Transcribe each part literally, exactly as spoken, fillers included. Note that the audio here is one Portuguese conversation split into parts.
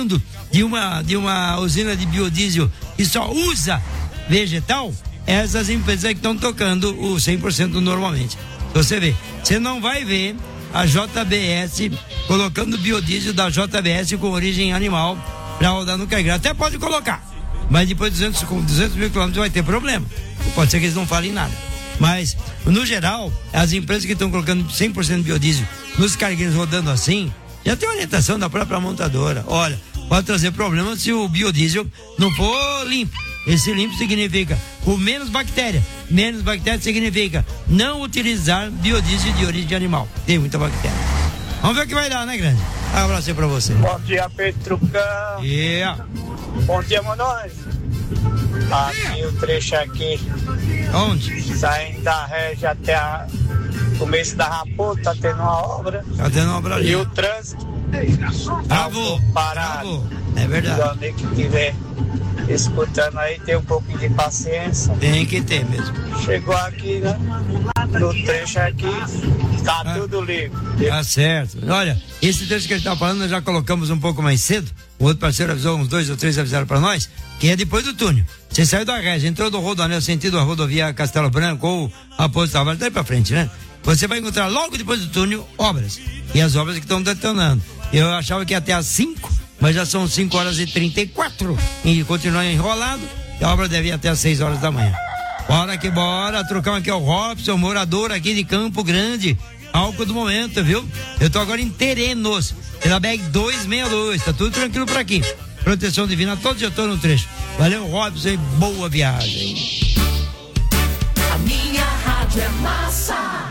de uma, de uma usina de biodiesel que só usa vegetal, essas empresas que estão tocando o cem por cento normalmente. Você vê, você não vai ver a J B S colocando biodiesel da J B S com origem animal para rodar no Caigrat. Até pode colocar, mas depois de duzentos, com duzentos mil quilômetros vai ter problema. Pode ser que eles não falem nada. Mas, no geral, as empresas que estão colocando cem por cento biodiesel nos cargueiros rodando assim, já tem orientação da própria montadora. Olha, pode trazer problema se o biodiesel não for limpo. Esse limpo significa com menos bactéria. Menos bactéria significa não utilizar biodiesel de origem animal. Tem muita bactéria. Vamos ver o que vai dar, né, grande? Um abraço aí pra você. Bom dia, Petrucão. Yeah. Bom dia, Monóis. Aqui o trecho aqui. Onde? Saindo da Régia até a começo da Raposa, tá tendo uma obra. Tá tendo uma obra ali. E o trânsito. Travou. Parado. Travou. É verdade. O amigo que tiver escutando aí, tem um pouquinho de paciência. Tem que ter mesmo. Chegou aqui, né? No trecho aqui, tá ah, tudo livre. Tá certo. Olha, esse trecho que ele tá falando, nós já colocamos um pouco mais cedo. O outro parceiro avisou, uns dois ou três avisaram pra nós, que é depois do túnel. Você saiu da Régia, entrou do Rodoanel, sentido a rodovia Castelo Branco ou Raposo Tavares, daí pra frente, né? Você vai encontrar logo depois do túnel obras. E as obras que estão detonando. Eu achava que ia até às cinco, mas já são cinco horas e trinta e quatro. E continua enrolado. E a obra deve ir até às seis horas da manhã. Bora que bora. Trocamos aqui o Robson, morador aqui de Campo Grande. Álcool do momento, viu? Eu tô agora em Terenos, pela B R duzentos e sessenta e dois. Tá tudo tranquilo por aqui. Proteção divina, todos já estão no trecho. Valeu, Robson, e boa viagem. A minha rádio é massa.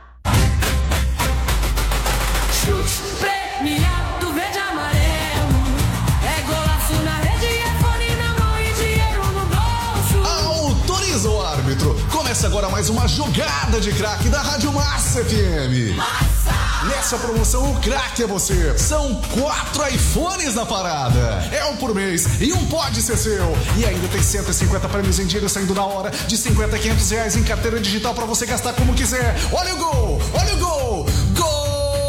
Chute premiado verde e amarelo. É golaço na rede, é fone na mão e dinheiro no bolso. Autoriza o árbitro. Começa agora mais uma jogada de craque da Rádio Massa F M. Massa! Nessa promoção, o craque é você. São quatro iPhones na parada. É um por mês e um pode ser seu. E ainda tem cento e cinquenta prêmios em dinheiro saindo na hora, de cinquenta a quinhentos reais em carteira digital pra você gastar como quiser. Olha o gol! Olha o gol! Gol!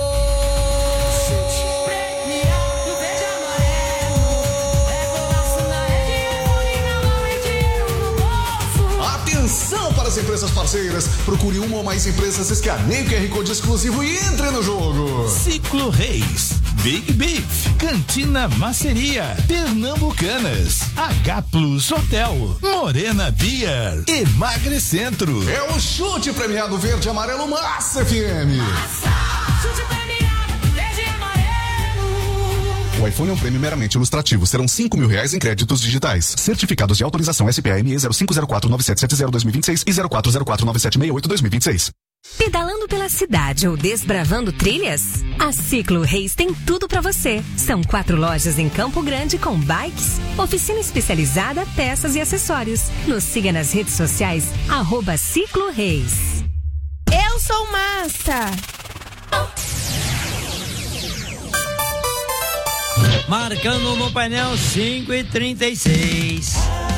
Atenção para as empresas parceiras. Procure uma ou mais empresas, escaneie o Q R Code exclusivo e entre no jogo. Ciclo Reis, Big Beef, Cantina Maceria, Pernambucanas, H Plus Hotel, Morena Beer, Emagrecentro. É o chute premiado verde e amarelo Massa F M. Massa! Chute premiado verde e amarelo. O iPhone é um prêmio meramente ilustrativo. Serão cinco mil reais em créditos digitais. Certificados de autorização S P A M E zero cinco zero quatro nove sete sete zero dois mil e vinte e seis e zero quatro zero quatro nove sete seis oito dois mil e vinte e seis. Pedalando pela cidade ou desbravando trilhas? A Ciclo Reis tem tudo pra você. São quatro lojas em Campo Grande com bikes, oficina especializada, peças e acessórios. Nos siga nas redes sociais, arroba Ciclo Reis. Eu sou massa! Marcando no painel cinco e trinta e seis.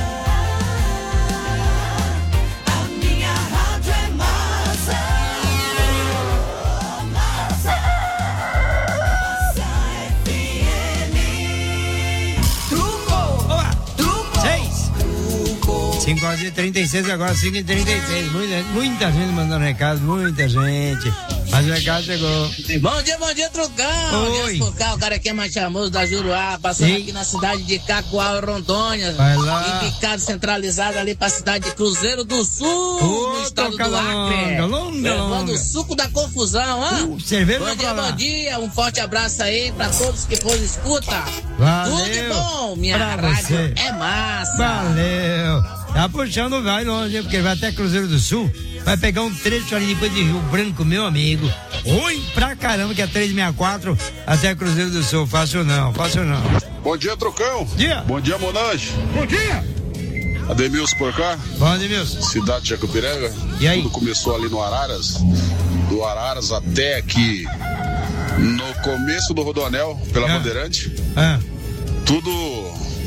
cinco horas e trinta e seis, agora cinco e trinta e seis. Muita, muita gente mandando recado, muita gente. Mas o recado chegou. Bom dia, bom dia, Trucão. Oi. Trucão, o cara aqui é mais charmoso da Juruá, passando Ei. aqui na cidade de Cacoal, Rondônia. Vai lá. Indicado centralizado ali pra cidade de Cruzeiro do Sul, Ô, no estado do longa, Acre. longa, Levando longa. o suco da confusão, ó. Uh, cerveja bom dia, pra lá. bom dia. Um forte abraço aí pra todos que foram escuta. Valeu. Tudo de bom, minha Pra rádio você. é massa. Valeu. Tá puxando, vai longe, porque vai até Cruzeiro do Sul. Vai pegar um trecho ali depois de Rio Branco, meu amigo. Ruim pra caramba, que é trezentos e sessenta e quatro até Cruzeiro do Sul. Fácil não, fácil não. Bom dia, Trucão. Dia. Bom dia, Monange. Bom dia. Ademilson por cá. Bom, Ademilson. Cidade de Jacupiranga. E aí? Tudo começou ali no Araras. Do Araras até aqui no começo do Rodoanel, pela Ah. Bandeirante. Ah. Tudo,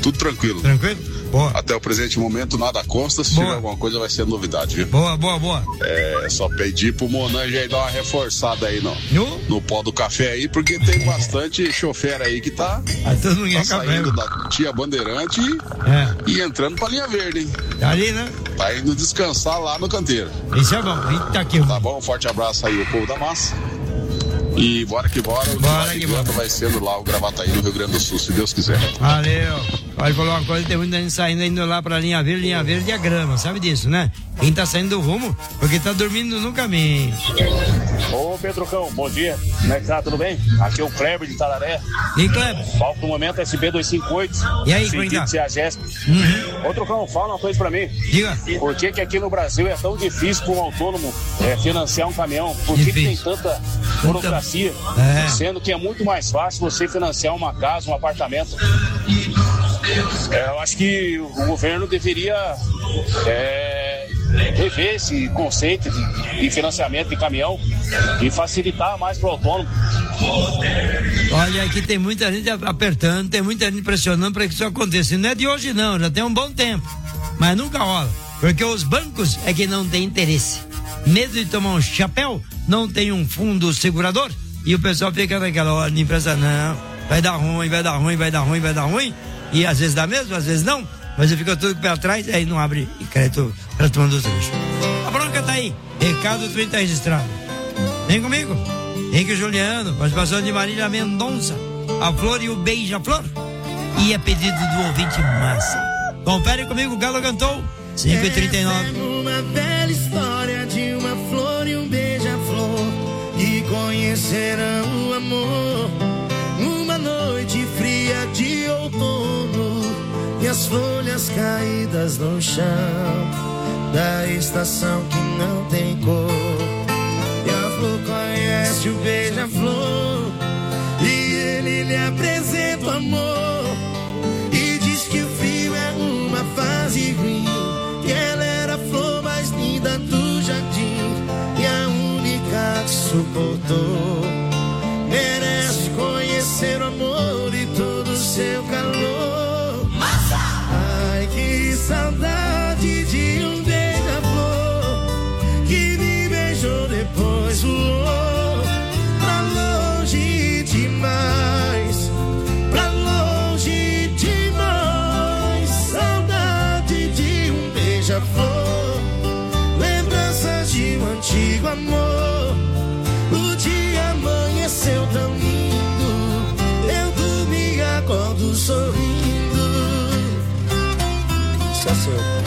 tudo tranquilo. Tranquilo? Boa. Até o presente momento, nada consta. Se Boa. tiver alguma coisa, vai ser novidade, viu? Boa, boa, boa. É só pedir pro Monange aí dar uma reforçada aí no, no? no pó do café aí, porque tem bastante chofer aí que tá, ah, todo mundo tá é saindo café. da Tia Bandeirante é. e entrando pra linha verde, hein? Tá ali, né? Tá indo descansar lá no canteiro. Isso é bom. Eita, aqui. Tá bom? Um forte abraço aí, o povo da massa. E bora que bora, bora que bora. Vai sendo lá o Gravataí no Rio Grande do Sul, se Deus quiser. Valeu. Pode falar uma coisa, tem muita gente saindo indo lá pra linha verde, linha verde é grama, sabe disso, né? Quem tá saindo do rumo, porque tá dormindo no caminho. Ô Pedrocão, bom dia. Como é que tá? Tudo bem? Aqui é o Kleber de Tararé. E Kleber? Falta no momento S B duzentos e cinquenta e oito. E aí, como é que tá? Uhum. Ô Trocão, fala uma coisa pra mim. Diga. Por que que aqui no Brasil é tão difícil para um autônomo é, financiar um caminhão? Por que, que tem tanta burocracia? É. Sendo que é muito mais fácil você financiar uma casa, um apartamento. É, eu acho que o governo deveria é, rever esse conceito de, de financiamento de caminhão e facilitar mais para o autônomo. Olha, aqui tem muita gente apertando, tem muita gente pressionando para que isso aconteça. Não é de hoje não, já tem um bom tempo, mas nunca rola, porque os bancos é que não tem interesse. Medo de tomar um chapéu, não tem um fundo segurador e o pessoal fica naquela hora de empresa, não, vai dar ruim, vai dar ruim, vai dar ruim, vai dar ruim. E às vezes dá mesmo, às vezes não, mas fica tudo pé atrás, aí não abre crédito para tomar do trecho. A bronca tá aí, recado do tá registrado. Vem comigo, Henrique Juliano, participação de Marília Mendonça, a Flor e o Beija-Flor. E a pedido do ouvinte massa. Confere comigo, o Galo cantou, cinco e trinta e nove. Essa é uma velha história de uma flor e um beija-flor que conheceram o amor. Uma noite fria de outono e as folhas caídas no chão da estação que não tem cor. E a flor conhece o beija-flor e ele lhe apresenta o amor e diz que o fio é uma fase ruim, que ela era a flor mais linda do jardim e a única que suportou. Merece conhecer o amor e todo o seu calor. Massa! Ai, que saudade de um beija-flor que me beijou depois voou pra longe demais, pra longe demais. Saudade de um beija-flor, lembranças de um antigo amor. O dia amanheceu tão lindo, eu dormi e acordo sorrindo. Só seu.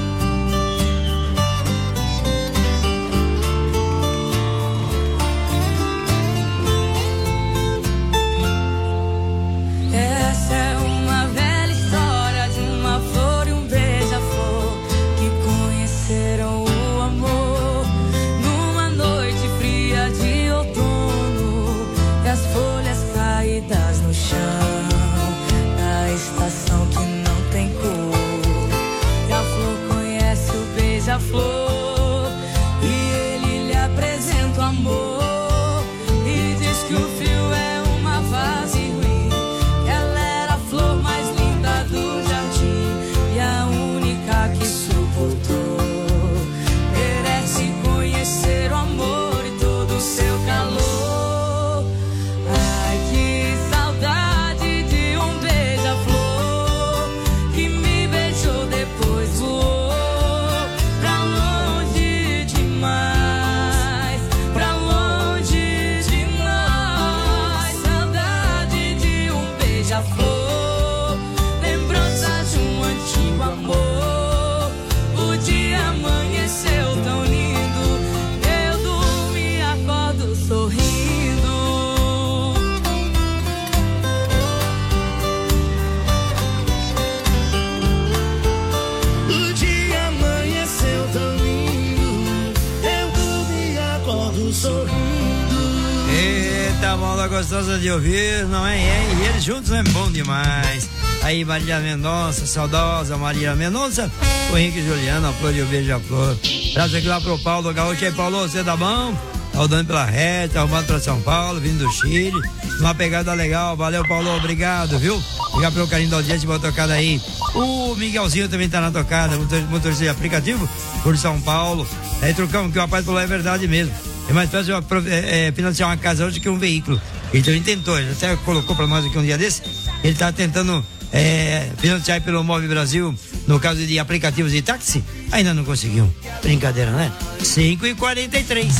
Essa é uma velha história de uma flor e um beija-flor que conheceram o amor numa noite fria de outono e as folhas caídas no chão da estação que não tem cor. E a flor conhece o beija-flor e ele lhe apresenta o amor e diz que o fio é uma vase ruim, que ela era a flor mais linda do jardim e a única que suportou. Merece conhecer o amor e todo o seu calor. Ai, que saudade de um beija-flor que me beijou depois voou pra longe demais, pra longe demais. Saudade de um beija-flor, lembranças de um antigo amor. O dia amanheceu tão lindo, eu durmo e acordo sorrindo. O dia amanheceu tão lindo, eu dormi e acordo sorrindo. Eita, moda gostosa de ouvir, não é? é? E eles juntos é bom demais. Aí, Marília Mendonça, saudosa Marília Mendonça, o Henrique Juliano, a Flor e o Beija-Flor. Traz aqui lá pro Paulo Gaúcho. Aí, Paulo, você tá bom? rodando pela reta, arrumando pra São Paulo, vindo do Chile. Uma pegada legal. Valeu, Paulo. Obrigado, viu? Obrigado pelo carinho da audiência, boa tocada aí. O Miguelzinho também tá na tocada, motorista de aplicativo, por São Paulo. Aí, Trucão, que o rapaz falou é verdade mesmo. É mais fácil é, é, financiar uma casa hoje que um veículo. Então ele tentou, ele até colocou pra nós aqui um dia desse. Ele tá tentando é, financiar pelo Move Brasil, no caso de aplicativos de táxi. Ainda não conseguiu. Brincadeira, né? cinco e quarenta e três.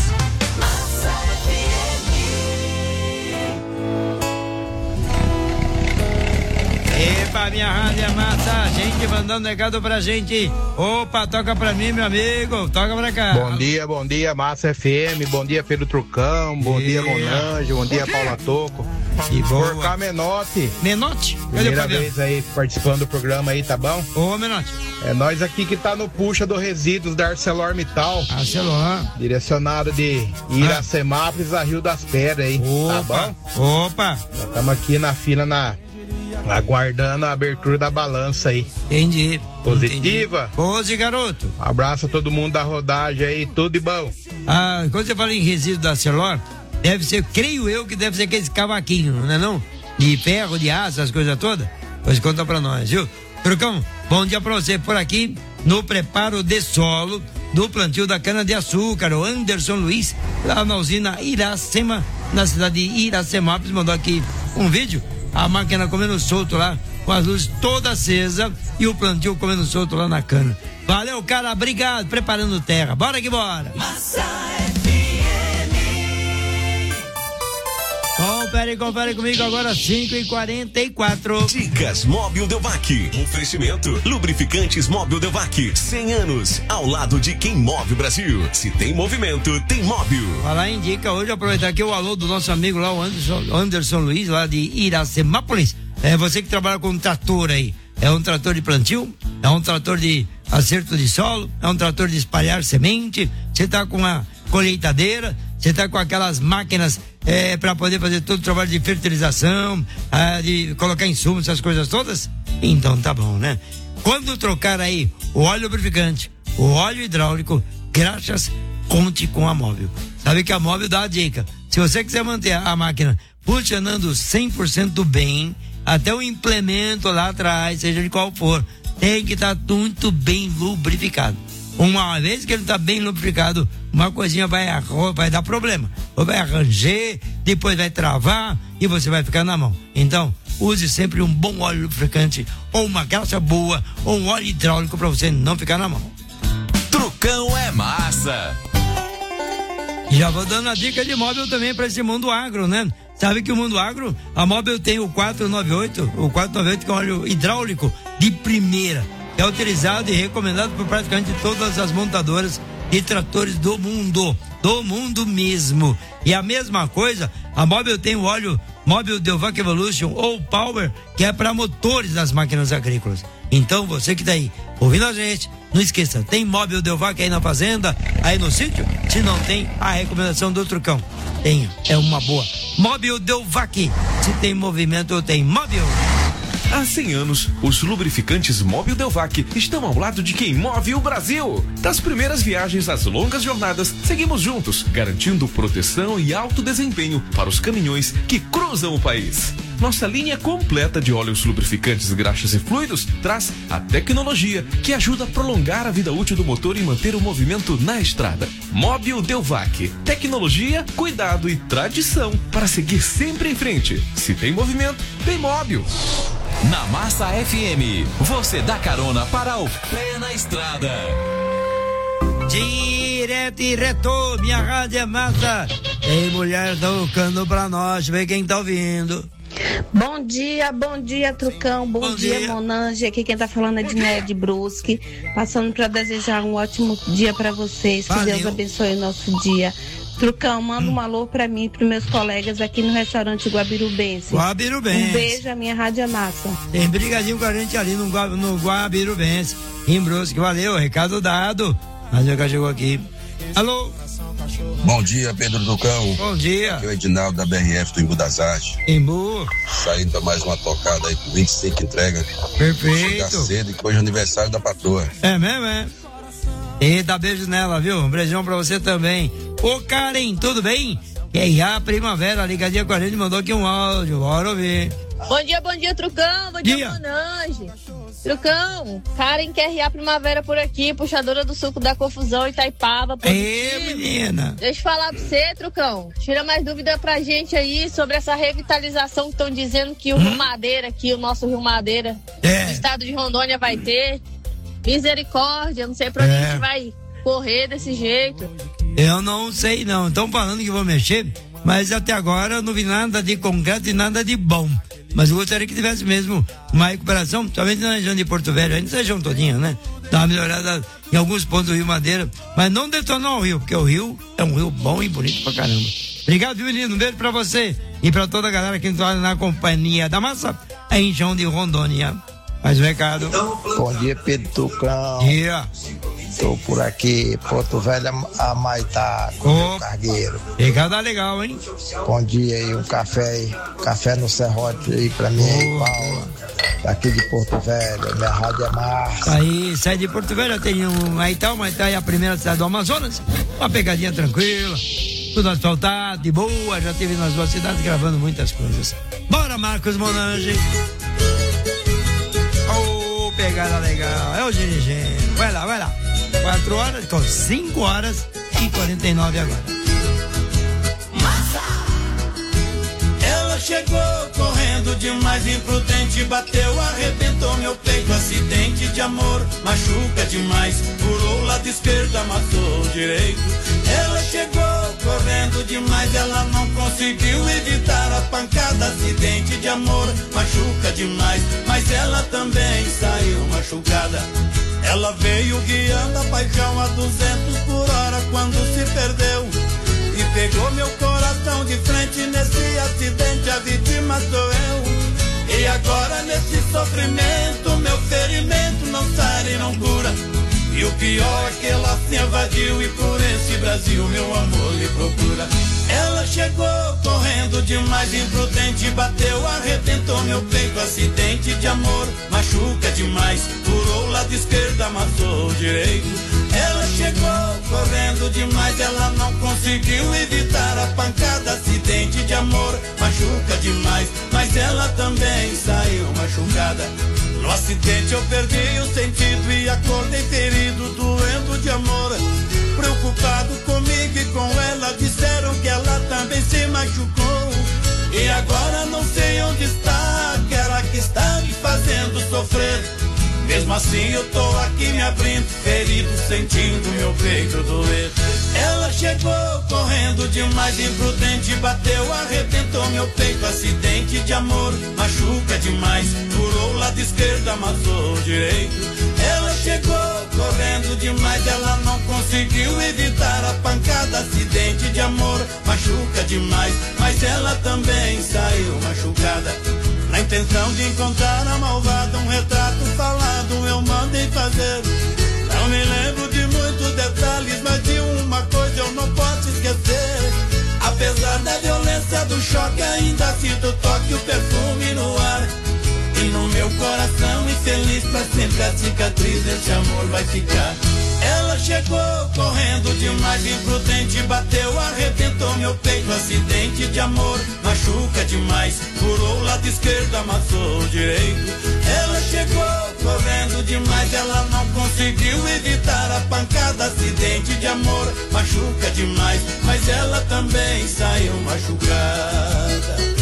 Epa, minha rádio é massa, gente mandando recado pra gente. Opa, toca pra mim, meu amigo, toca pra cá. Bom dia, bom dia, Massa F M, bom dia, Pedro Trucão, bom e... dia, Monange, bom dia, Paula Toco. E por cá, Menotti. Menotti? Primeira vez aí participando do programa aí, tá bom? Ô, Menotti. É nós aqui que tá no puxa do resíduos da ArcelorMittal. Arcelor. Direcionado de Iracemápolis a Rio das Pedras aí, opa, tá bom? Opa. Estamos aqui na fila, na... aguardando a abertura da balança aí. Entendi. Positiva? Pose, garoto. Abraço a todo mundo da rodagem aí, tudo de bom. Ah, quando você fala em resíduo da Arcelor, deve ser, creio eu, que deve ser aqueles cavaquinhos, não é não? De ferro, de aço, as coisas todas. Pois conta pra nós, viu? Trucão, bom dia pra você por aqui, no preparo de solo do plantio da cana-de-açúcar, o Anderson Luiz, lá na usina Iracema, na cidade de Iracemápolis, mandou aqui um vídeo. A máquina comendo solto lá, com as luzes toda acesa e o plantio comendo solto lá na cana. Valeu, cara, obrigado, preparando terra. Bora que bora. Massa F M. Confere, confere comigo agora, cinco e quarenta e quatro. Dicas Móbil Delvac. Oferecimento Lubrificantes Móbil Delvac. cem anos, ao lado de quem move o Brasil. Se tem movimento, tem móvel. Falar em dica, hoje aproveitar aqui o alô do nosso amigo lá, o Anderson, Anderson Luiz, lá de Iracemápolis. É você que trabalha com um trator aí. É um trator de plantio, é um trator de acerto de solo, é um trator de espalhar semente. Você tá com uma colheitadeira, você tá com aquelas máquinas é, para poder fazer todo o trabalho de fertilização, ah, de colocar insumos, essas coisas todas. Então tá bom, né? Quando trocar aí o óleo lubrificante, o óleo hidráulico, graxas, conte com a Móvel. Sabe que a Móvel dá a dica. Se você quiser manter a máquina funcionando cem por cento bem, até o implemento lá atrás, seja de qual for, tem que estar tá muito bem lubrificado. Uma vez que ele está bem lubrificado, uma coisinha vai, vai dar problema. Ou vai arranjar, depois vai travar e você vai ficar na mão. Então, use sempre um bom óleo lubrificante, ou uma graxa boa, ou um óleo hidráulico para você não ficar na mão. Trucão é massa. Já vou dando a dica de móvel também para esse mundo agro, né? Sabe que o mundo agro, a Móvel tem o quatrocentos e noventa e oito, o quatrocentos e noventa e oito que é um óleo hidráulico de primeira. É utilizado e recomendado por praticamente todas as montadoras de tratores do mundo, do mundo mesmo. E a mesma coisa, a Móvel tem o óleo Móvel Delvac Evolution ou Power, que é para motores das máquinas agrícolas. Então você que tá aí ouvindo a gente, não esqueça, tem Móvel Delvac aí na fazenda, aí no sítio? Se não tem, a recomendação do Trucão. Tenha, é uma boa. Móvel Delvac, se tem movimento, tem Móvel. Há cem anos, os lubrificantes Móbil Delvac estão ao lado de quem move o Brasil. Das primeiras viagens às longas jornadas, seguimos juntos, garantindo proteção e alto desempenho para os caminhões que cruzam o país. Nossa linha completa de óleos lubrificantes, graxas e fluidos traz a tecnologia que ajuda a prolongar a vida útil do motor e manter o movimento na estrada. Móbil Delvac. Tecnologia, cuidado e tradição para seguir sempre em frente. Se tem movimento, tem móvel. Na Massa F M, você dá carona para o pé na estrada. Direto e reto, minha rádio é massa. Tem mulher tocando pra nós, vê quem tá ouvindo. Bom dia, bom dia, Trucão, bom, bom dia, dia, Monange. Aqui quem tá falando é Dinéia de Brusque, passando para desejar um ótimo dia para vocês. Que Valeu. Deus abençoe o nosso dia. Trucão, manda um alô pra mim e pros meus colegas aqui no restaurante Guabirubense. Guabirubense. Um beijo, a minha rádio massa. Tem brigadinho com a gente ali no, no Guabirubense, em Brusque. Valeu, recado dado. A gente chegou aqui. Alô? Bom dia, Pedro Trucão. Bom dia. Aqui é o Edinaldo da B R F do Embu das Artes. Embu. Saindo pra mais uma tocada aí com vinte e cinco entrega. Perfeito. Chegar cedo e hoje é aniversário da patroa. É mesmo, é? Eita, beijo nela, viu? Um beijão pra você também. Ô Karen, tudo bem? E a primavera, ligadinha com a gente, mandou aqui um áudio, bora ouvir. Bom dia, bom dia, Trucão, bom dia, dia. Monange. Trucão, Karen quer riar primavera por aqui, puxadora do suco da confusão, Itaipava. Ê, menina. Deixa eu falar pra você, Trucão, tira mais dúvida pra gente aí sobre essa revitalização que estão dizendo que o hum? Rio Madeira aqui, o nosso Rio Madeira, é. do estado de Rondônia vai ter. Misericórdia, não sei pra onde é. a gente vai correr desse jeito. Eu não sei não, estão falando que vão mexer, mas até agora eu não vi nada de concreto e nada de bom. Mas eu gostaria que tivesse mesmo uma recuperação, somente na região de Porto Velho, ainda região todinha, né? Dá uma melhorada em alguns pontos do Rio Madeira, mas não detonar o rio, porque o rio é um rio bom e bonito pra caramba. Obrigado, viu, menino? Um beijo pra você e pra toda a galera que está na companhia da massa, a região de Rondônia. Mais um recado. Bom dia, Pedro Tucão. Bom dia. Tô por aqui, Porto Velho, a Maitá, com o Cargueiro. Pegada legal, hein? Bom dia aí, um café aí, café no Serrote aí pra mim aí, Paula. Aqui de Porto Velho, minha rádio é Márcia. Aí, sai de Porto Velho, tem um Maitá, Maitá é a primeira cidade do Amazonas, uma pegadinha tranquila, tudo asfaltado, de boa, já teve nas duas cidades gravando muitas coisas. Bora, Marcos Monange. Ô, oh, pegada legal, é o dirigente, vai lá, vai lá. Quatro horas, com cinco horas e quarenta e nove agora. Ela chegou correndo demais, imprudente, bateu, arrebentou meu peito, acidente de amor, machuca demais, furou o lado esquerdo, amassou o direito. Ela chegou correndo demais, ela não conseguiu evitar a pancada, acidente de amor, machuca demais, mas ela também saiu machucada. Ela veio guiando a paixão a duzentos por hora quando se perdeu e pegou meu coração de frente nesse acidente, a vítima sou eu. E agora nesse sofrimento meu ferimento não sai e não cura. E o pior é que ela se evadiu e por esse Brasil meu amor lhe procura. Ela chegou correndo demais, imprudente, bateu, arrebentou meu peito, acidente de amor, machuca demais, furou o lado esquerdo, amassou o direito. Ela chegou correndo demais, ela não conseguiu evitar a pancada, acidente de amor, machuca demais, mas ela também saiu machucada. No acidente eu perdi o sentido e acordei ferido, doendo de amor. Preocupado comigo e com ela, disseram que ela também se machucou. E agora não sei onde está aquela que está me fazendo sofrer. Mesmo assim eu tô aqui me abrindo, ferido, sentindo meu peito doer. Ela chegou correndo demais, imprudente, bateu, arrebentou meu peito, acidente de amor, machuca demais, furou o lado esquerdo, amassou o direito. Ela chegou correndo demais, ela não conseguiu evitar a pancada, acidente de amor, machuca demais, mas ela também saiu machucada. Na intenção de encontrar a malvada, um retrato falado eu mandei fazer. Não me lembro de muitos detalhes, mas de uma coisa eu não posso esquecer. Apesar da violência do choque, ainda sinto o toque, o perfume no ar. E no meu coração infeliz, pra sempre a cicatriz desse amor vai ficar. Ela chegou correndo demais, imprudente, bateu, arrebentou meu peito, acidente de amor, machuca demais, furou o lado esquerdo, amassou o direito. Ela chegou correndo demais, ela não conseguiu evitar a pancada, acidente de amor, machuca demais, mas ela também saiu machucada.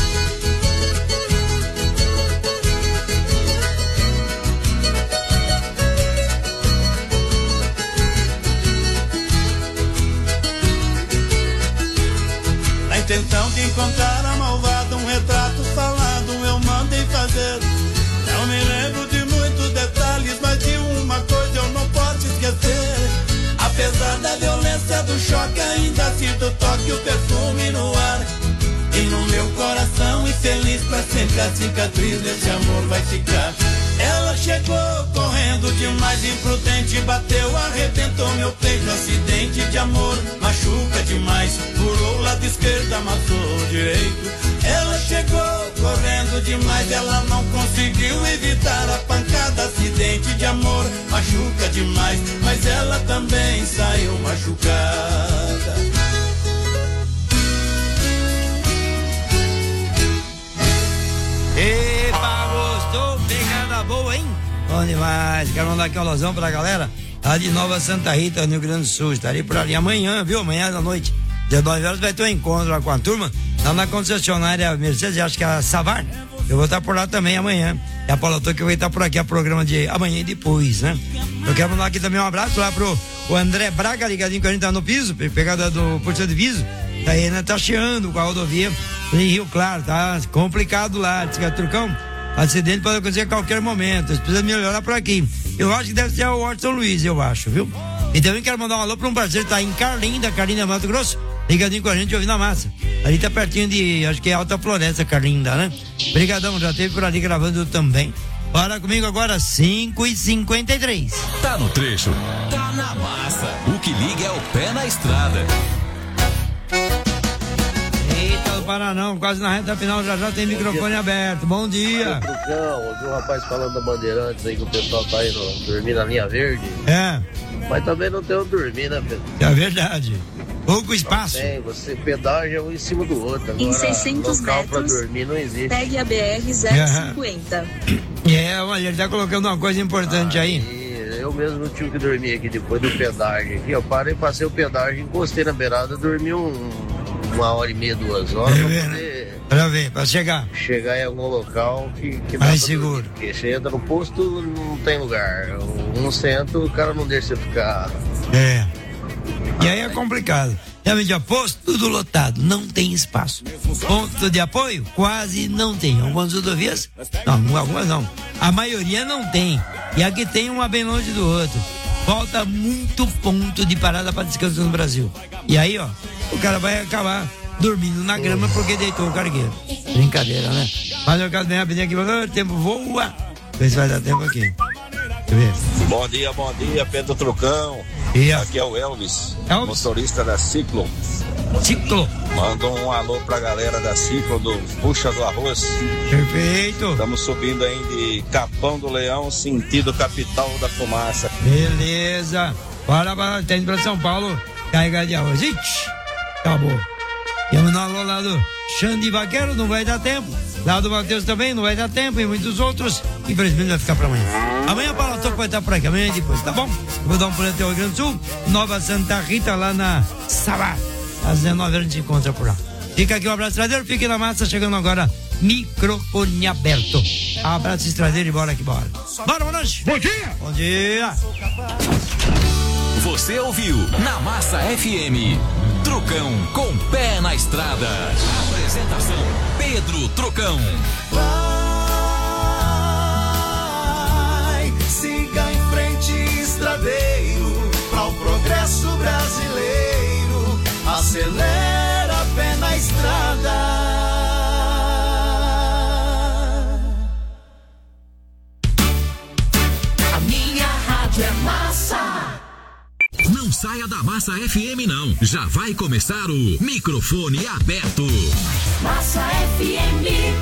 Intenção de encontrar a malvada, um retrato falado eu mandei fazer. Não me lembro de muitos detalhes, mas de uma coisa eu não posso esquecer. Apesar da violência do choque, ainda sinto o toque, o perfume no ar. E no meu coração infeliz, pra sempre a cicatriz desse amor vai ficar. Ela chegou correndo demais, imprudente, bateu, arrebentou meu peito, acidente de amor, machuca demais, furou o lado esquerdo, amassou o direito. Ela chegou correndo demais, ela não conseguiu evitar a pancada, acidente de amor, machuca demais, mas ela também saiu machucada. Epa, gostou? Pegada boa, hein? Bom demais. Quero mandar aqui um alôzão pra galera lá de Nova Santa Rita, no Rio Grande do Sul. Estarei por ali amanhã, viu? Amanhã da noite, dezenove horas, vai ter um encontro lá com a turma, lá na concessionária Mercedes, acho que é a Savar. Eu vou estar por lá também amanhã. E a Paula Toque vai estar por aqui, a programa de amanhã e depois, né? Eu quero mandar aqui também um abraço lá pro o André Braga, ligadinho com a gente, tá no piso, pegada do Porto de Viso. Tá aí, né? Tá cheando com a rodovia em Rio Claro, tá complicado lá. Diz que é Trucão, acidente pode acontecer a qualquer momento. Eles precisam melhorar por aqui. Eu acho que deve ser o Horto São Luís, eu acho, viu? E também quero mandar um alô pra um parceiro que tá em Carlinda, Carlinda, Mato Grosso, ligadinho com a gente, ouvindo a massa. Ali tá pertinho de, acho que é Alta Floresta, Carlinda, né? Obrigadão, já teve por ali gravando também. Bora comigo agora, cinco e cinquenta e três. Tá no trecho, tá na massa. O que liga é o pé na estrada. Eita, não para não, quase na reta final, já já tem microfone aberto. Bom dia. Trucão, ouvi um rapaz falando da Bandeirantes aí que o pessoal tá indo dormir na linha verde. É. Mas também não tem onde dormir, né, Pedro? É verdade. Pouco espaço. Não tem, você pedaja um em cima do outro. Agora, em seiscentos local metros, pra dormir não existe. Pegue a B R zero cinquenta. É, olha, ele tá colocando uma coisa importante aí. aí. Eu mesmo tive que dormir aqui depois do pedágio. Aqui, eu parei, passei o pedágio, encostei na beirada, dormi um, uma hora e meia, duas horas. É, pra ver, poder pra ver, pra chegar. Chegar em algum local que, que dá mais pra seguro. Dormir. Porque você entra no posto, não tem lugar. Um centro, o cara não deixa você ficar. É. E aí é complicado. Realmente, ó, posto tudo lotado, não tem espaço. Ponto de apoio, quase não tem. Algumas rodovias, não, algumas não. A maioria não tem. E aqui tem uma bem longe do outro. Falta muito ponto de parada para descanso no Brasil. E aí, ó, o cara vai acabar dormindo na grama porque deitou o cargueiro. Brincadeira, né? Mas eu quero bem rapidinho aqui, o tempo voa. Vê se vai dar tempo aqui. Deixa eu ver. Bom dia, bom dia, Pedro Trucão. E aqui é o Elvis, Elvis, motorista da Ciclo. Ciclo. Manda um alô pra galera da Ciclo do Puxa do Arroz. Perfeito. Estamos subindo aí de Capão do Leão, sentido capital da fumaça. Beleza. Bora, bora, tá indo pra São Paulo, carregar de arroz. Ixi, acabou. E um alô lá do Xande Vaqueiro, não vai dar tempo. Lá do Matheus também, não vai dar tempo. E muitos outros, infelizmente vai ficar pra amanhã. Amanhã o Paulo Toco vai estar por aqui, amanhã e depois, tá bom? Eu vou dar um pulo até o Rio Grande do Sul, Nova Santa Rita, lá na Sabar. Às dezenove horas a gente encontra por lá. Fica aqui um abraço estradeiro, fique na massa, chegando agora, microfone aberto. Abraço estradeiro e bora que bora. Bora, boa noite. Bom dia. Bom dia. Você ouviu na Massa F M. Trucão com pé na estrada. Apresentação Pedro Trucão. Vai, siga em frente, estradeiro, para o progresso brasileiro. Acelera, pé na estrada. A minha rádio é massa. Não saia da Massa F M não, já vai começar o microfone aberto. Massa F M.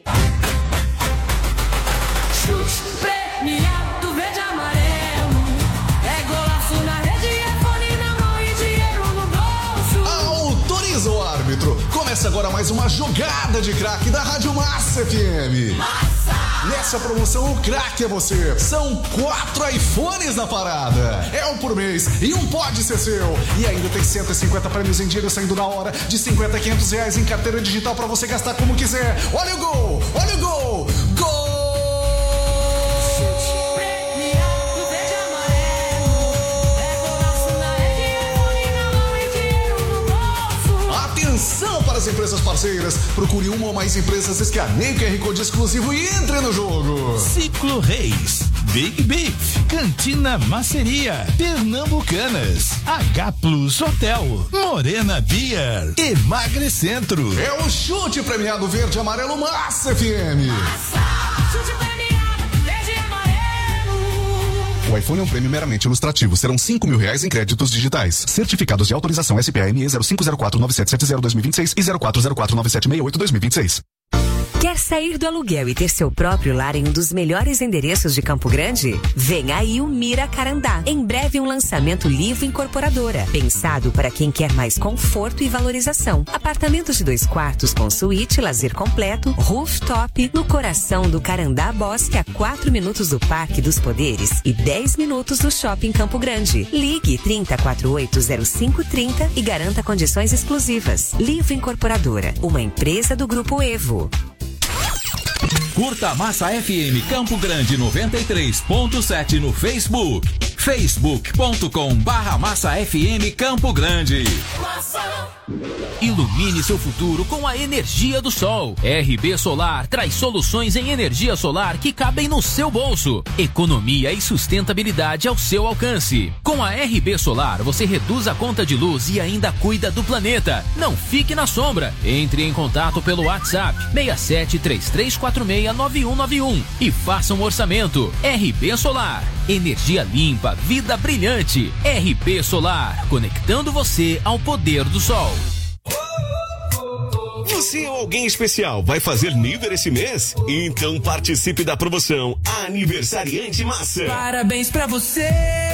Chute premiado, verde e amarelo. É golaço na rede, é fone na mão e dinheiro no bolso. Autoriza o árbitro. Começa agora mais uma jogada de craque da Rádio Massa F M. Massa! Nessa promoção, o craque é você. São quatro iPhones na parada. É um por mês e um pode ser seu. E ainda tem cento e cinquenta prêmios em dinheiro saindo na hora, de cinquenta a quinhentos reais em carteira digital pra você gastar como quiser. Olha o gol! Olha o gol! Gol! Atenção para as empresas parceiras. Procure uma ou mais empresas, escaneie o Q R Code exclusivo e entre no jogo. Ciclo Reis, Big Beef, Cantina Maceria, Pernambucanas, H Plus Hotel, Morena Beer, Emagrecentro. É o chute premiado verde e amarelo Massa F M. Massa! Chute premiado verde e amarelo. O iPhone é um prêmio meramente ilustrativo. Serão cinco mil reais em créditos digitais. Certificados de autorização S P A M E zero cinco zero quatro nove sete sete zero dois mil e vinte e seis e zero quatro zero quatro nove sete seis oito dois mil e vinte e seis. Quer sair do aluguel e ter seu próprio lar em um dos melhores endereços de Campo Grande? Vem aí o Mira Carandá. Em breve um lançamento Livro Incorporadora, pensado para quem quer mais conforto e valorização. Apartamentos de dois quartos com suíte, lazer completo, rooftop, no coração do Carandá Bosque, a quatro minutos do Parque dos Poderes e dez minutos do Shopping Campo Grande. Ligue trinta, quarenta e oito, zero cinco, trinta e garanta condições exclusivas. Livro Incorporadora, uma empresa do Grupo Evo. Curta a Massa F M Campo Grande noventa e três ponto sete no Facebook. facebook ponto com barra Massa F M Campo Grande. Ilumine seu futuro com a energia do sol. R B Solar traz soluções em energia solar que cabem no seu bolso. Economia e sustentabilidade ao seu alcance. Com a R B Solar, você reduz a conta de luz e ainda cuida do planeta. Não fique na sombra. Entre em contato pelo WhatsApp seis sete três três quatro seis nove um nove um e faça um orçamento. R B Solar. Energia limpa, vida brilhante. R B Solar. Conectando você ao poder do sol. Você ou alguém especial vai fazer nível esse mês? Então participe da promoção Aniversariante Massa. Parabéns pra você.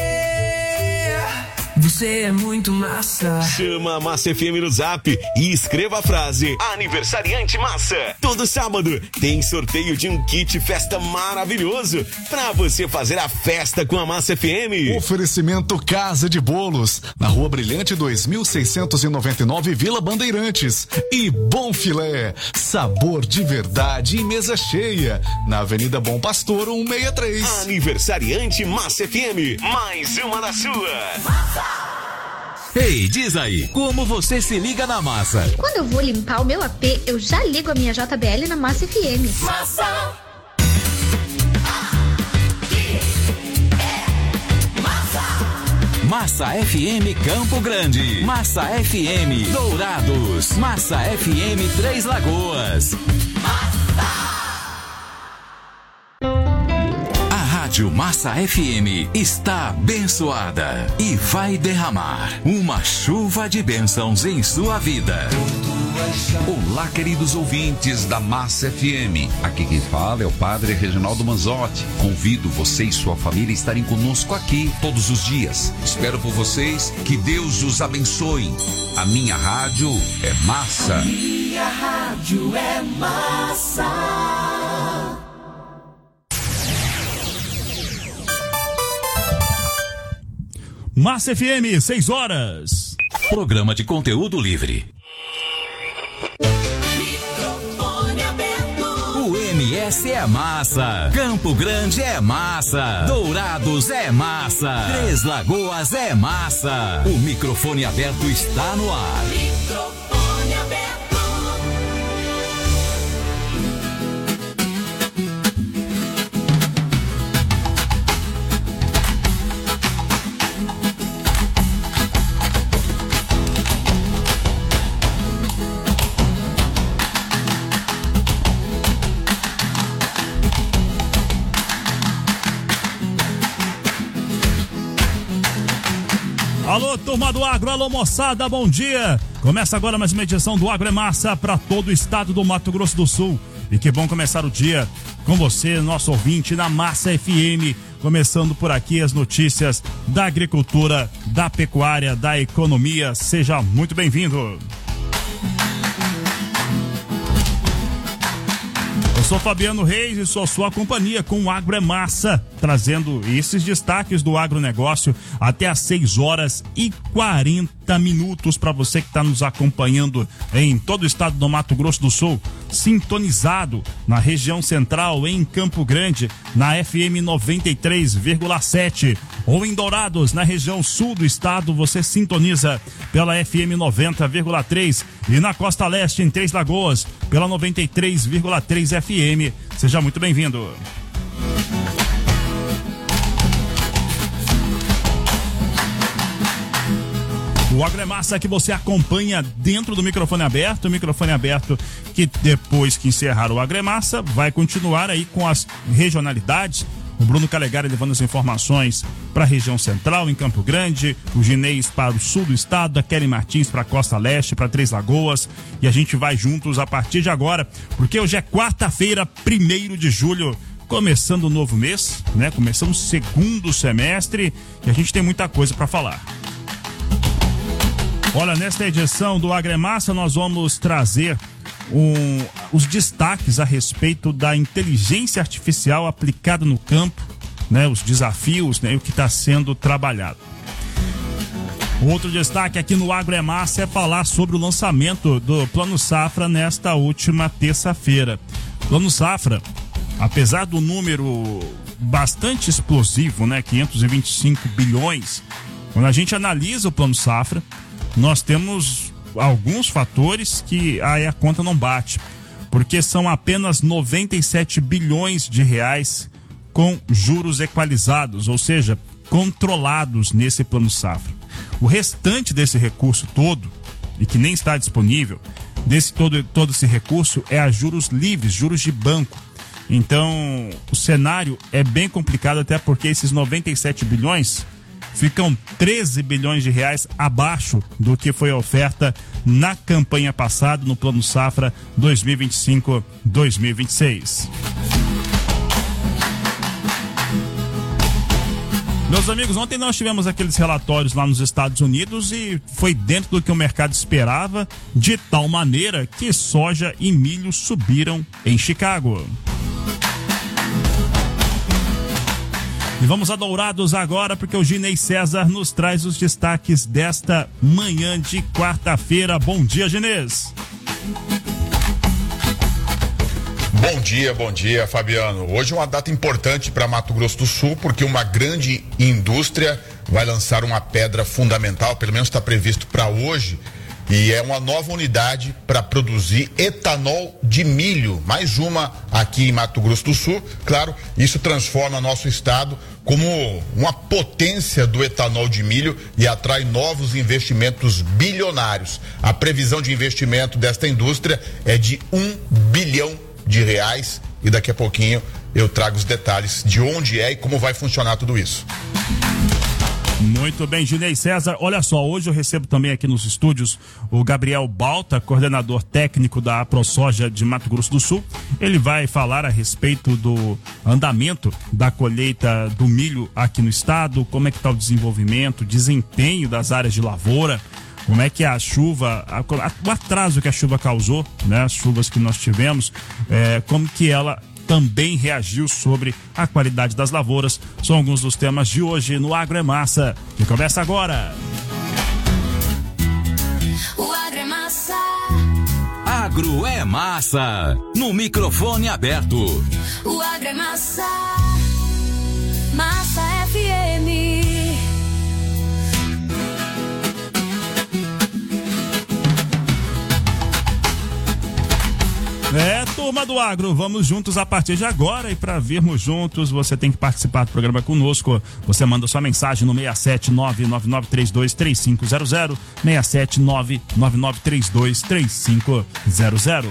Você é muito massa. Chama a Massa F M no Zap e escreva a frase Aniversariante Massa. Todo sábado tem sorteio de um kit festa maravilhoso pra você fazer a festa com a Massa F M. Oferecimento Casa de Bolos, na Rua Brilhante dois mil seiscentos e noventa e nove, Vila Bandeirantes. E Bom Filé, sabor de verdade e mesa cheia, na Avenida Bom Pastor cento e sessenta e três. Aniversariante Massa F M, mais uma da sua. Massa! Ei, diz aí, como você se liga na Massa? Quando eu vou limpar o meu A P, eu já ligo a minha J B L na Massa F M. Massa! Massa F M Campo Grande, Massa F M Dourados, Massa F M Três Lagoas. A Rádio Massa F M está abençoada e vai derramar uma chuva de bênçãos em sua vida. Olá, queridos ouvintes da Massa F M. Aqui quem fala é o Padre Reginaldo Manzotti. Convido você e sua família a estarem conosco aqui todos os dias. Espero por vocês, que Deus os abençoe. A minha rádio é Massa. Minha rádio é Massa. Massa F M, seis horas. Programa de conteúdo livre. O M S é massa. Campo Grande é massa. Dourados é massa. Três Lagoas é massa. O microfone aberto está no ar. Microfone aberto. Alô, turma do Agro, alô, moçada, bom dia. Começa agora mais uma edição do Agro é Massa para todo o estado do Mato Grosso do Sul. E que bom começar o dia com você, nosso ouvinte, na Massa F M. Começando por aqui as notícias da agricultura, da pecuária, da economia. Seja muito bem-vindo. Eu sou Fabiano Reis e sou sua companhia com o Agro é Massa, trazendo esses destaques do agronegócio até às seis horas e quarenta minutos para você que está nos acompanhando em todo o estado do Mato Grosso do Sul, sintonizado na região central, em Campo Grande, na F M noventa e três vírgula sete, ou em Dourados, na região sul do estado, você sintoniza pela F M noventa vírgula três, e na Costa Leste, em Três Lagoas, pela noventa e três vírgula três F M. Seja muito bem-vindo. O Agro é Massa que você acompanha dentro do microfone aberto, o microfone aberto que depois que encerrar o Agro é Massa vai continuar aí com as regionalidades, O Bruno Calegari levando as informações para a região central, em Campo Grande, o Ginês para o sul do estado, a Kelly Martins para a Costa Leste, para Três Lagoas, e a gente vai juntos a partir de agora, porque hoje é quarta-feira, primeiro de julho, começando o novo mês, né? Começando o segundo semestre e a gente tem muita coisa para falar. Olha, nesta edição do Agremassa nós vamos trazer Um, os destaques a respeito da inteligência artificial aplicada no campo, né, os desafios, né, e o que está sendo trabalhado. Outro destaque aqui no Agro é Massa é falar sobre o lançamento do Plano Safra nesta última terça-feira. Plano Safra, apesar do número bastante explosivo, né, quinhentos e vinte e cinco bilhões, quando a gente analisa o Plano Safra, nós temos alguns fatores que aí a conta não bate, porque são apenas noventa e sete bilhões de reais com juros equalizados, ou seja, controlados nesse Plano Safra. O restante desse recurso todo, e que nem está disponível, desse todo, todo esse recurso é a juros livres, juros de banco. Então, o cenário é bem complicado, até porque esses noventa e sete bilhões ficam treze bilhões de reais abaixo do que foi a oferta na campanha passada, no Plano Safra dois mil e vinte e cinco a dois mil e vinte e seis. Meus amigos, ontem nós tivemos aqueles relatórios lá nos Estados Unidos e foi dentro do que o mercado esperava, de tal maneira que soja e milho subiram em Chicago. E vamos a Dourados agora, porque o Ginei César nos traz os destaques desta manhã de quarta-feira. Bom dia, Ginês. Bom dia, bom dia, Fabiano. Hoje é uma data importante para Mato Grosso do Sul, porque uma grande indústria vai lançar uma pedra fundamental, pelo menos está previsto para hoje, e é uma nova unidade para produzir etanol de milho, mais uma aqui em Mato Grosso do Sul. Claro, isso transforma nosso estado como uma potência do etanol de milho e atrai novos investimentos bilionários. A previsão de investimento desta indústria é de um bilhão de reais e daqui a pouquinho eu trago os detalhes de onde é e como vai funcionar tudo isso. Muito bem, Ginei César. Olha só, hoje eu recebo também aqui nos estúdios o Gabriel Balta, coordenador técnico da AproSoja de Mato Grosso do Sul. Ele vai falar a respeito do andamento da colheita do milho aqui no estado, como é que está o desenvolvimento, desempenho das áreas de lavoura, como é que a chuva, a, a, o atraso que a chuva causou, né, as chuvas que nós tivemos, é, como que ela também reagiu sobre a qualidade das lavouras. São alguns dos temas de hoje no Agro é Massa, que começa agora. O Agro é Massa. Agro é Massa, no microfone aberto. O Agro é Massa. Massa F M. É, turma do Agro, vamos juntos a partir de agora, e para virmos juntos você tem que participar do programa conosco. Você manda sua mensagem no seis sete nove nove nove três dois três cinco zero zero, seis sete nove nove nove três dois três cinco zero zero.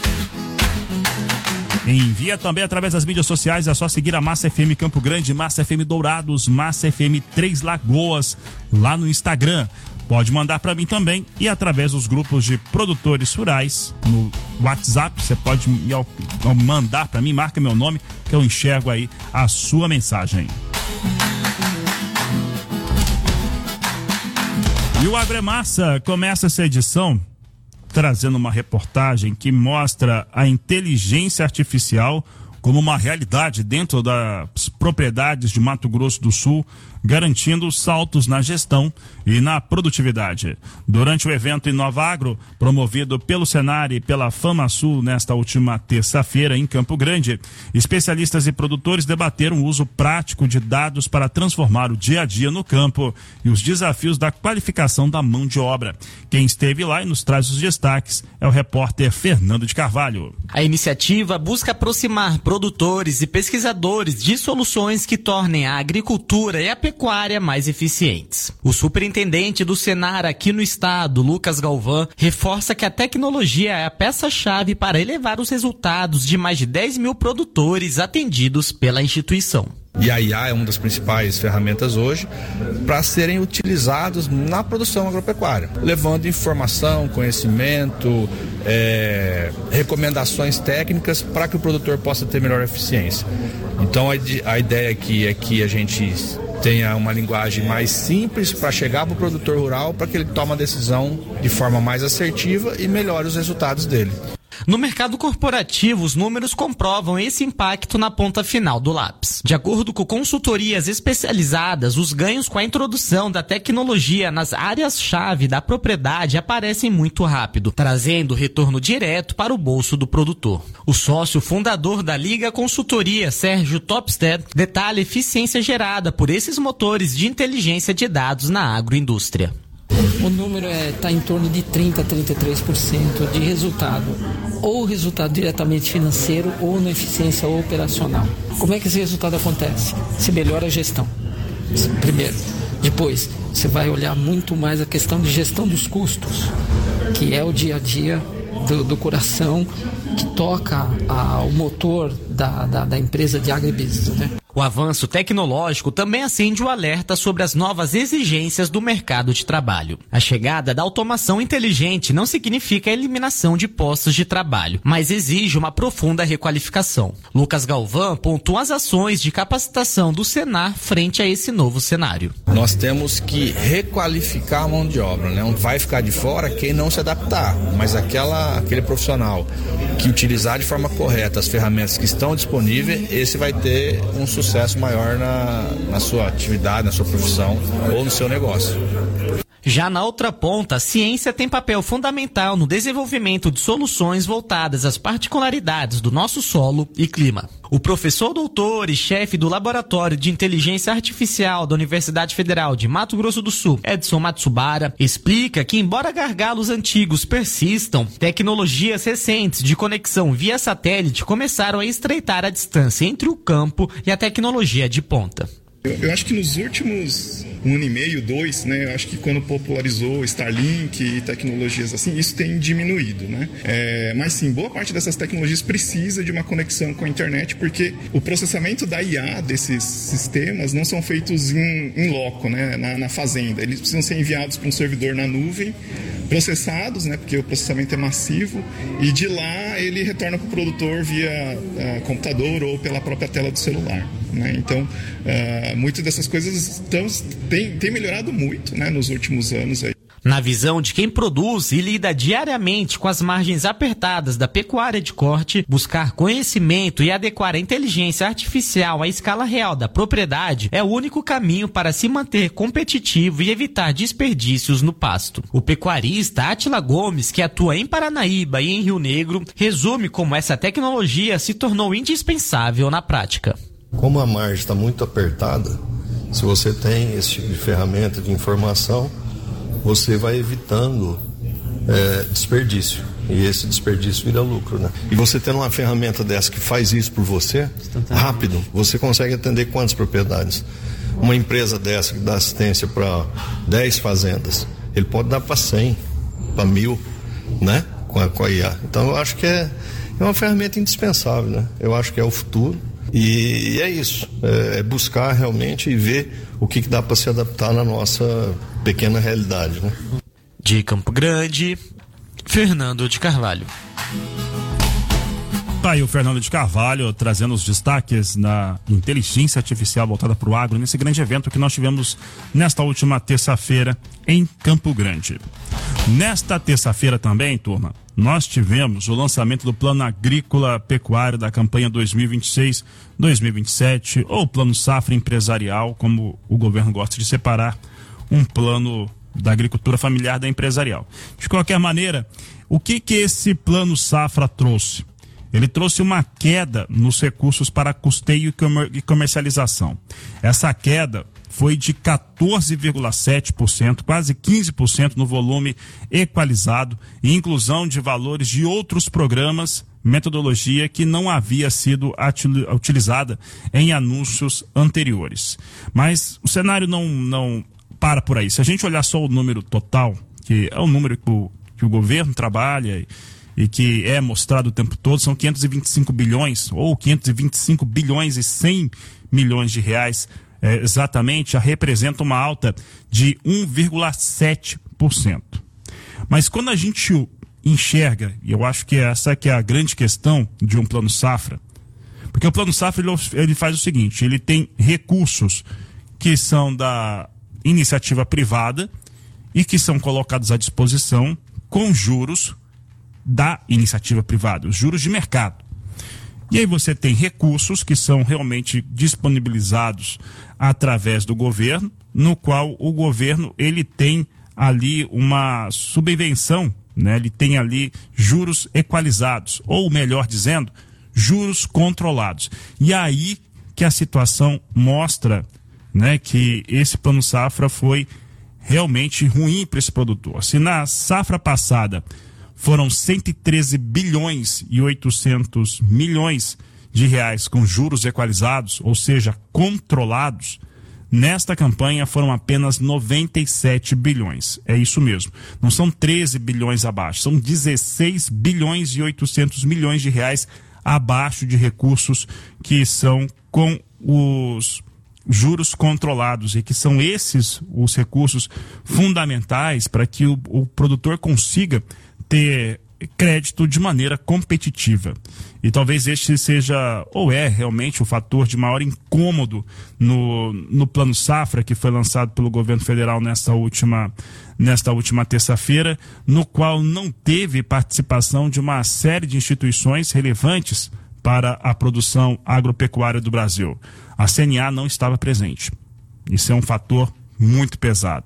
Envia também através das mídias sociais, é só seguir a Massa F M Campo Grande, Massa F M Dourados, Massa F M Três Lagoas, lá no Instagram. Pode mandar para mim também, e através dos grupos de produtores rurais no WhatsApp, você pode mandar para mim, marca meu nome, que eu enxergo aí a sua mensagem. E o Agro é Massa começa essa edição trazendo uma reportagem que mostra a inteligência artificial como uma realidade dentro das propriedades de Mato Grosso do Sul, garantindo saltos na gestão e na produtividade. Durante o evento Inova Agro, promovido pelo Senar e pela FamaSul nesta última terça-feira em Campo Grande, especialistas e produtores debateram o uso prático de dados para transformar o dia a dia no campo e os desafios da qualificação da mão de obra. Quem esteve lá e nos traz os destaques é o repórter Fernando de Carvalho. A iniciativa busca aproximar produtores e pesquisadores de soluções que tornem a agricultura e a pecuária mais eficientes. O superintendente do Senar aqui no estado, Lucas Galvão, reforça que a tecnologia é a peça-chave para elevar os resultados de mais de dez mil produtores atendidos pela instituição. e a I A é uma das principais ferramentas hoje, para serem utilizados na produção agropecuária, levando informação, conhecimento, é, recomendações técnicas para que o produtor possa ter melhor eficiência. Então a, a ideia aqui é que a gente tenha uma linguagem mais simples para chegar para o produtor rural, para que ele tome a decisão de forma mais assertiva e melhore os resultados dele. No mercado corporativo, os números comprovam esse impacto na ponta final do lápis. De acordo com consultorias especializadas, os ganhos com a introdução da tecnologia nas áreas-chave da propriedade aparecem muito rápido, trazendo retorno direto para o bolso do produtor. O sócio fundador da Liga Consultoria, Sérgio Topstead, detalha a eficiência gerada por esses motores de inteligência de dados na agroindústria. O número está é, em torno de trinta a trinta e três por cento de resultado, ou resultado diretamente financeiro ou na eficiência operacional. Como é que esse resultado acontece? Se melhora a gestão, primeiro. Depois, você vai olhar muito mais a questão de gestão dos custos, que é o dia a dia do, do coração, que toca a, o motor da, da, da empresa de agribusiness, né? O avanço tecnológico também acende o alerta sobre as novas exigências do mercado de trabalho. A chegada da automação inteligente não significa a eliminação de postos de trabalho, mas exige uma profunda requalificação. Lucas Galvão pontua as ações de capacitação do Senar frente a esse novo cenário. Nós temos que requalificar a mão de obra, né? Vai ficar de fora quem não se adaptar, mas aquela, aquele profissional que utilizar de forma correta as ferramentas que estão disponíveis, esse vai ter um sucesso maior na, na sua atividade, na sua profissão ou no seu negócio. Já na outra ponta, a ciência tem papel fundamental no desenvolvimento de soluções voltadas às particularidades do nosso solo e clima. O professor doutor e chefe do Laboratório de Inteligência Artificial da Universidade Federal de Mato Grosso do Sul, Edson Matsubara, explica que, embora gargalos antigos persistam, tecnologias recentes de conexão via satélite começaram a estreitar a distância entre o campo e a tecnologia de ponta. Eu, eu acho que nos últimos um ano e meio, dois, né? Eu acho que quando popularizou Starlink e tecnologias assim, isso tem diminuído, né? É, mas sim, boa parte dessas tecnologias precisa de uma conexão com a internet, porque o processamento da I A desses sistemas não são feitos em, em loco, né? Na, na fazenda. Eles precisam ser enviados para um servidor na nuvem, processados, né? Porque o processamento é massivo, e de lá ele retorna para o produtor via uh, computador ou pela própria tela do celular, né? Então, uh, muitas dessas coisas estão Tem, tem melhorado muito, né, nos últimos anos aí. Na visão de quem produz e lida diariamente com as margens apertadas da pecuária de corte, buscar conhecimento e adequar a inteligência artificial à escala real da propriedade é o único caminho para se manter competitivo e evitar desperdícios no pasto. O pecuarista Átila Gomes, que atua em Paranaíba e em Rio Negro, resume como essa tecnologia se tornou indispensável na prática. Como a margem está muito apertada, se você tem esse tipo de ferramenta de informação, você vai evitando é, desperdício. E esse desperdício vira lucro, né? E você tendo uma ferramenta dessa que faz isso por você, rápido, você consegue atender quantas propriedades? Uma empresa dessa que dá assistência para dez fazendas, ele pode dar para cem, para mil, né? Com a, com a I A. Então eu acho que é, é uma ferramenta indispensável, né? Eu acho que é o futuro. E, e é isso, é, é buscar realmente e ver o que, que dá para se adaptar na nossa pequena realidade, né? De Campo Grande, Fernando de Carvalho. Tá aí o Fernando de Carvalho trazendo os destaques na inteligência artificial voltada para o agro, nesse grande evento que nós tivemos nesta última terça-feira em Campo Grande. Nesta terça-feira também, turma, nós tivemos o lançamento do Plano Agrícola Pecuário da campanha dois mil e vinte e seis dois mil e vinte e sete, ou Plano Safra Empresarial, como o governo gosta de separar um plano da agricultura familiar da empresarial. De qualquer maneira, o que que esse Plano Safra trouxe? Ele trouxe uma queda nos recursos para custeio e comercialização. Essa queda foi de quatorze vírgula sete por cento, quase quinze por cento no volume equalizado e inclusão de valores de outros programas, metodologia que não havia sido utilizada em anúncios anteriores. Mas o cenário não, não para por aí. Se a gente olhar só o número total, que é o número que o, que o governo trabalha e e que é mostrado o tempo todo, são quinhentos e vinte e cinco bilhões, ou quinhentos e vinte e cinco bilhões e cem milhões de reais, é, exatamente, já representa uma alta de um vírgula sete por cento. Mas quando a gente enxerga, e eu acho que essa que é a grande questão de um plano safra, porque o plano safra ele, ele faz o seguinte, ele tem recursos que são da iniciativa privada e que são colocados à disposição com juros da iniciativa privada, os juros de mercado. E aí você tem recursos que são realmente disponibilizados através do governo, no qual o governo ele tem ali uma subvenção, né? Ele tem ali juros equalizados, ou melhor dizendo, juros controlados. E aí que a situação mostra, né, que esse plano safra foi realmente ruim para esse produtor. Se na safra passada foram cento e treze bilhões e oitocentos milhões de reais com juros equalizados, ou seja, controlados, nesta campanha foram apenas noventa e sete bilhões. É isso mesmo. Não são treze bilhões abaixo, são dezesseis bilhões e oitocentos milhões de reais abaixo de recursos que são com os juros controlados, e que são esses os recursos fundamentais para que o, o produtor consiga ter crédito de maneira competitiva. E talvez este seja, ou é realmente o fator de maior incômodo no, no plano safra que foi lançado pelo governo federal nesta última, nesta última terça-feira, no qual não teve participação de uma série de instituições relevantes para a produção agropecuária do Brasil. A C N A não estava presente. Isso é um fator muito pesado.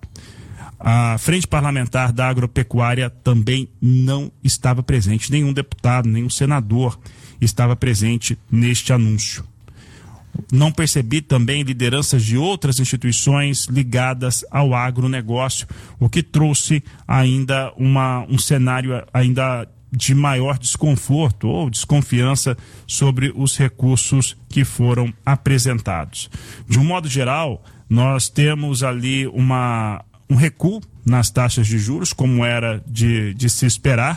A Frente Parlamentar da Agropecuária também não estava presente. Nenhum deputado, nenhum senador estava presente neste anúncio. Não percebi também lideranças de outras instituições ligadas ao agronegócio, o que trouxe ainda uma, um cenário ainda de maior desconforto ou desconfiança sobre os recursos que foram apresentados. De um modo geral, nós temos ali uma, um recuo nas taxas de juros, como era de, de se esperar,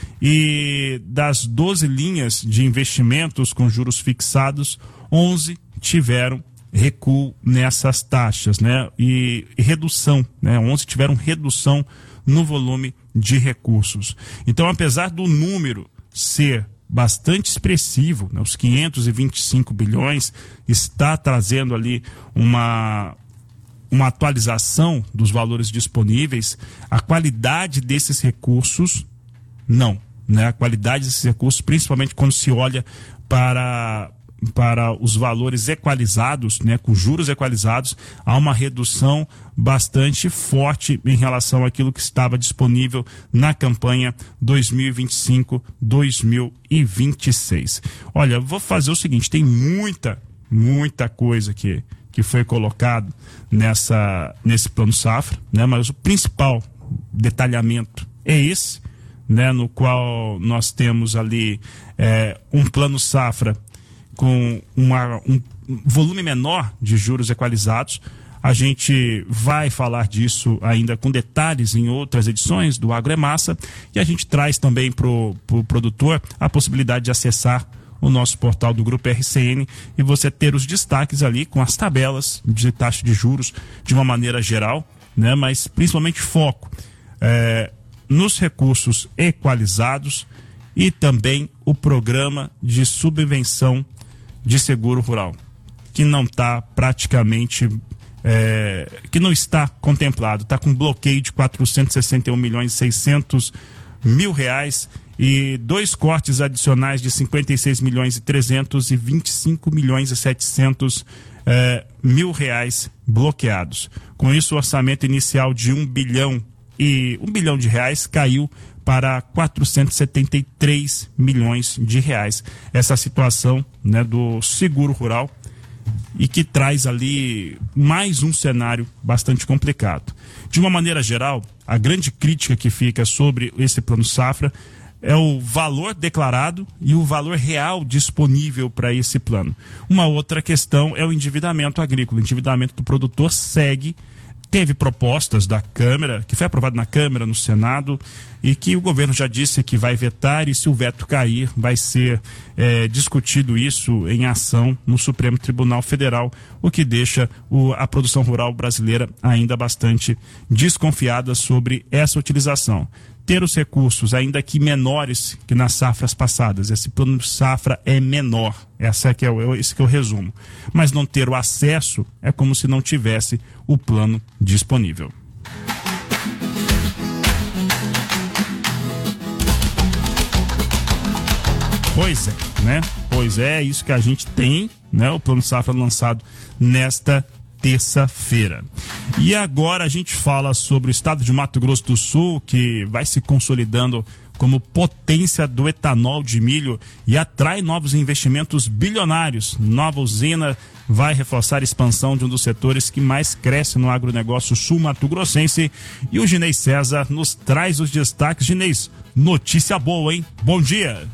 e das doze linhas de investimentos com juros fixados, onze tiveram recuo nessas taxas, né? E, e redução, né? onze tiveram redução no volume de recursos. Então, apesar do número ser bastante expressivo, né, os quinhentos e vinte e cinco bilhões, está trazendo ali uma, uma atualização dos valores disponíveis, a qualidade desses recursos, não. Né, a qualidade desses recursos, principalmente quando se olha para, para os valores equalizados, né, com juros equalizados, há uma redução bastante forte em relação àquilo que estava disponível na campanha dois mil e vinte e cinco dois mil e vinte e seis. Olha, eu vou fazer o seguinte, tem muita, muita coisa que, que foi colocado nessa, nesse plano safra, né, mas o principal detalhamento é esse, né, no qual nós temos ali é, um plano safra com uma, um volume menor de juros equalizados. A gente vai falar disso ainda com detalhes em outras edições do Agro é Massa, e a gente traz também para o pro produtor a possibilidade de acessar o nosso portal do Grupo R C N e você ter os destaques ali com as tabelas de taxa de juros de uma maneira geral, né, mas principalmente foco é, nos recursos equalizados e também o programa de subvenção de seguro rural, que não está praticamente, é, que não está contemplado, está com bloqueio de quatrocentos e sessenta e um milhões e seiscentos mil reais e dois cortes adicionais de cinquenta e seis milhões e trezentos e vinte e cinco milhões e setecentos é, mil reais bloqueados. Com isso, o orçamento inicial de um bilhão e um bilhão de reais caiu para quatrocentos e setenta e três milhões de reais. Essa situação, né, do seguro rural, e que traz ali mais um cenário bastante complicado. De uma maneira geral, a grande crítica que fica sobre esse plano safra é o valor declarado e o valor real disponível para esse plano. Uma outra questão é o endividamento agrícola. O endividamento do produtor segue teve propostas da Câmara, que foi aprovado na Câmara, no Senado, e que o governo já disse que vai vetar, e se o veto cair, vai ser é, discutido isso em ação no Supremo Tribunal Federal, o que deixa o, a produção rural brasileira ainda bastante desconfiada sobre essa utilização. Ter os recursos, ainda que menores que nas safras passadas, esse plano de safra é menor, essa é que é o, esse que é o resumo, mas não ter o acesso é como se não tivesse o plano disponível. Pois é, né? Pois é, isso que a gente tem, né? O plano safra lançado nesta terça-feira. E agora a gente fala sobre o estado de Mato Grosso do Sul, que vai se consolidando como potência do etanol de milho e atrai novos investimentos bilionários. Nova usina vai reforçar a expansão de um dos setores que mais cresce no agronegócio sul-mato-grossense. E o Ginei César nos traz os destaques. Ginei, notícia boa, hein? Bom dia!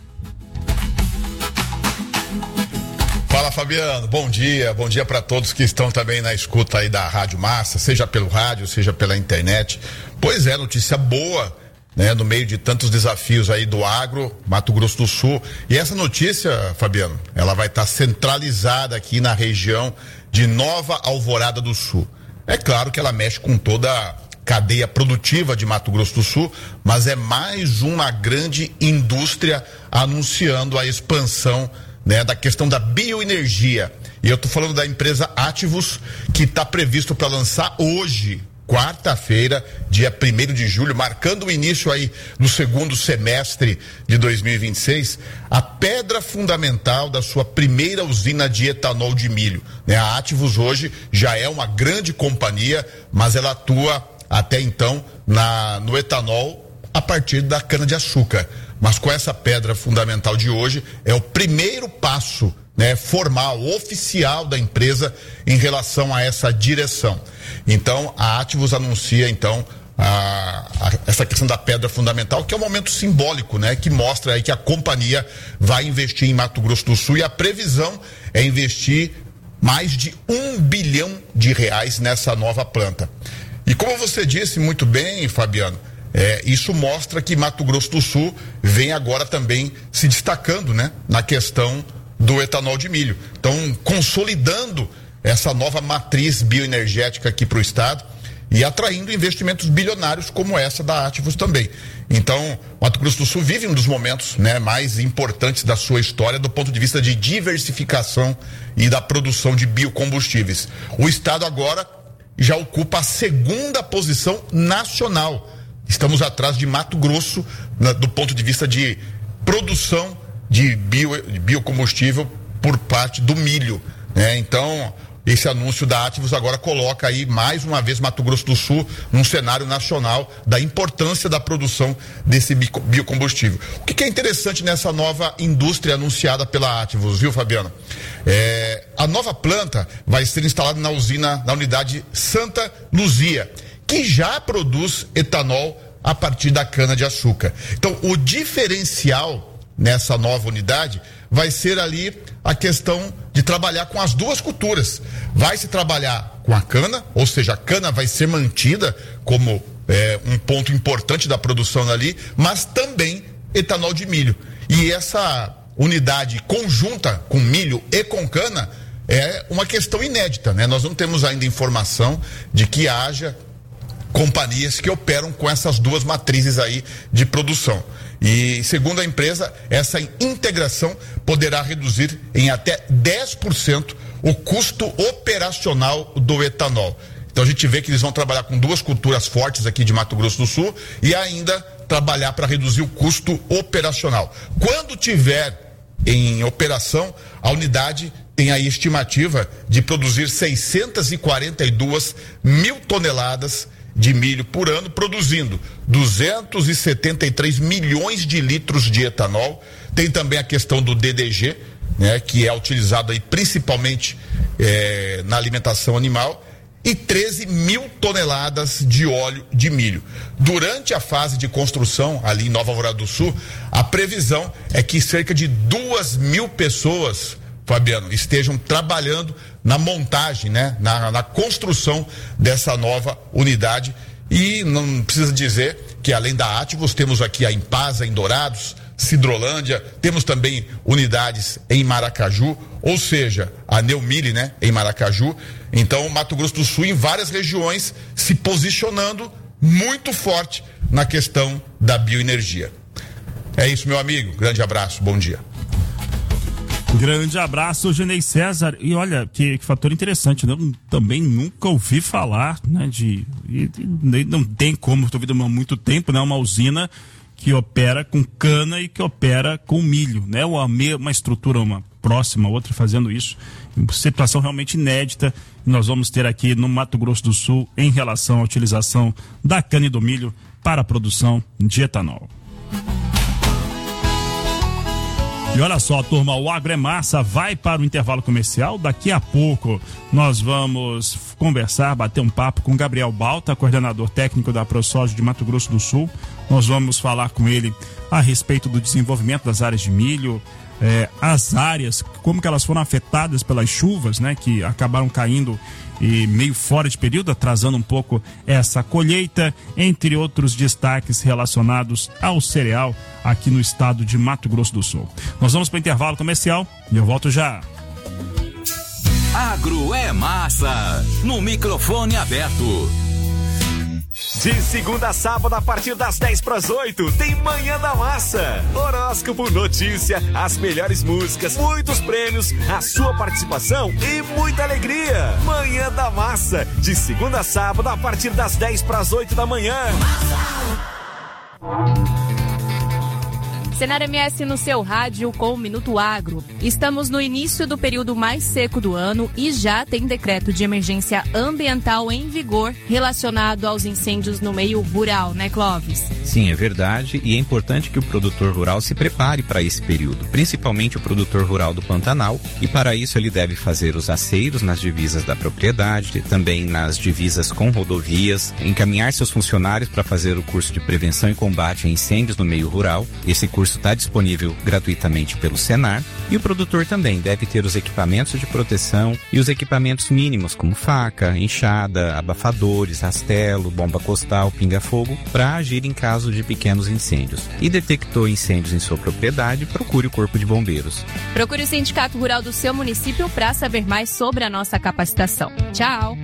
Fala, Fabiano, bom dia, bom dia para todos que estão também na escuta aí da Rádio Massa, seja pelo rádio, seja pela internet. Pois é, notícia boa, né, no meio de tantos desafios aí do agro, Mato Grosso do Sul. E essa notícia, Fabiano, ela vai estar centralizada aqui na região de Nova Alvorada do Sul. É claro que ela mexe com toda a cadeia produtiva de Mato Grosso do Sul, mas é mais uma grande indústria anunciando a expansão, né, da questão da bioenergia. E eu estou falando da empresa Ativus, que está previsto para lançar hoje, quarta-feira, dia primeiro de julho, marcando o início aí no segundo semestre de dois mil e vinte e seis, a pedra fundamental da sua primeira usina de etanol de milho. Né? A Ativus hoje já é uma grande companhia, mas ela atua até então na, no etanol a partir da cana-de-açúcar. Mas com essa pedra fundamental de hoje, é o primeiro passo, né, formal, oficial da empresa em relação a essa direção. Então, a Ativus anuncia, então, a, a, essa questão da pedra fundamental, que é um momento simbólico, né, que mostra aí que a companhia vai investir em Mato Grosso do Sul, e a previsão é investir mais de um bilhão de reais nessa nova planta. E como você disse muito bem, Fabiano, É, isso mostra que Mato Grosso do Sul vem agora também se destacando, né, na questão do etanol de milho. Então, consolidando essa nova matriz bioenergética aqui para o estado e atraindo investimentos bilionários como essa da Ativus também. Então, Mato Grosso do Sul vive um dos momentos, né, mais importantes da sua história do ponto de vista de diversificação e da produção de biocombustíveis. O estado agora já ocupa a segunda posição nacional. Estamos atrás de Mato Grosso, na, do ponto de vista de produção de, bio, de biocombustível por parte do milho, né? Então, esse anúncio da Ativus agora coloca aí mais uma vez Mato Grosso do Sul num cenário nacional da importância da produção desse biocombustível. O que, que é interessante nessa nova indústria anunciada pela Ativus, viu, Fabiano? É, a nova planta vai ser instalada na usina, na unidade Santa Luzia, que já produz etanol a partir da cana-de-açúcar. Então, o diferencial nessa nova unidade vai ser ali a questão de trabalhar com as duas culturas. Vai se trabalhar com a cana, ou seja, a cana vai ser mantida como é, um ponto importante da produção ali, mas também etanol de milho. E essa unidade conjunta com milho e com cana é uma questão inédita, né? Nós não temos ainda informação de que haja companhias que operam com essas duas matrizes aí de produção. E segundo a empresa, essa integração poderá reduzir em até dez por cento o custo operacional do etanol. Então a gente vê que eles vão trabalhar com duas culturas fortes aqui de Mato Grosso do Sul e ainda trabalhar para reduzir o custo operacional. Quando tiver em operação, a unidade tem a estimativa de produzir seiscentas e quarenta e duas mil toneladas de milho por ano, produzindo duzentos e setenta e três milhões de litros de etanol. Tem também a questão do D D G, né, que é utilizado aí principalmente eh, na alimentação animal, e treze mil toneladas de óleo de milho. Durante a fase de construção ali em Nova Alvorada do Sul, a previsão é que cerca de duas mil pessoas, Fabiano, estejam trabalhando na montagem, né? Na, na construção dessa nova unidade. E não precisa dizer que além da Ativos, temos aqui a Impasa em Dourados, Cidrolândia, temos também unidades em Maracaju, ou seja, a Neumille, né, em Maracaju. Então, Mato Grosso do Sul, em várias regiões, se posicionando muito forte na questão da bioenergia. É isso, meu amigo. Grande abraço, bom dia. Grande abraço, Genei César. E olha, que, que fator interessante, né? Eu também nunca ouvi falar, né, de... E, e, não tem como, estou ouvindo há muito tempo, né? Uma usina que opera com cana e que opera com milho, né? Uma, uma estrutura, uma próxima, outra fazendo isso. Situação realmente inédita que nós vamos ter aqui no Mato Grosso do Sul em relação à utilização da cana e do milho para a produção de etanol. E olha só, turma, o Agro é Massa vai para o intervalo comercial. Daqui a pouco nós vamos conversar, bater um papo com Gabriel Balta, coordenador técnico da ProSoja de Mato Grosso do Sul. Nós vamos falar com ele a respeito do desenvolvimento das áreas de milho, eh, as áreas, como que elas foram afetadas pelas chuvas, né, que acabaram caindo e meio fora de período, atrasando um pouco essa colheita, entre outros destaques relacionados ao cereal aqui no estado de Mato Grosso do Sul. Nós vamos para o intervalo comercial e eu volto já. Agro é Massa, no microfone aberto. De segunda a sábado, a partir das dez para as oito, tem Manhã da Massa. Horóscopo, notícia, as melhores músicas, muitos prêmios, a sua participação e muita alegria. Manhã da Massa, de segunda a sábado, a partir das dez para as oito da manhã. Senar M S no seu rádio com o Minuto Agro. Estamos no início do período mais seco do ano e já tem decreto de emergência ambiental em vigor relacionado aos incêndios no meio rural, né, Clóvis? Sim, é verdade, e é importante que o produtor rural se prepare para esse período, principalmente o produtor rural do Pantanal, e para isso ele deve fazer os aceiros nas divisas da propriedade, também nas divisas com rodovias, encaminhar seus funcionários para fazer o curso de prevenção e combate a incêndios no meio rural. Esse curso está disponível gratuitamente pelo Senar, e o produtor também deve ter os equipamentos de proteção e os equipamentos mínimos como faca, enxada, abafadores, rastelo, bomba costal, pinga-fogo, para agir em caso de pequenos incêndios. E detectou incêndios em sua propriedade, procure o Corpo de Bombeiros. Procure o Sindicato Rural do seu município para saber mais sobre a nossa capacitação. Tchau!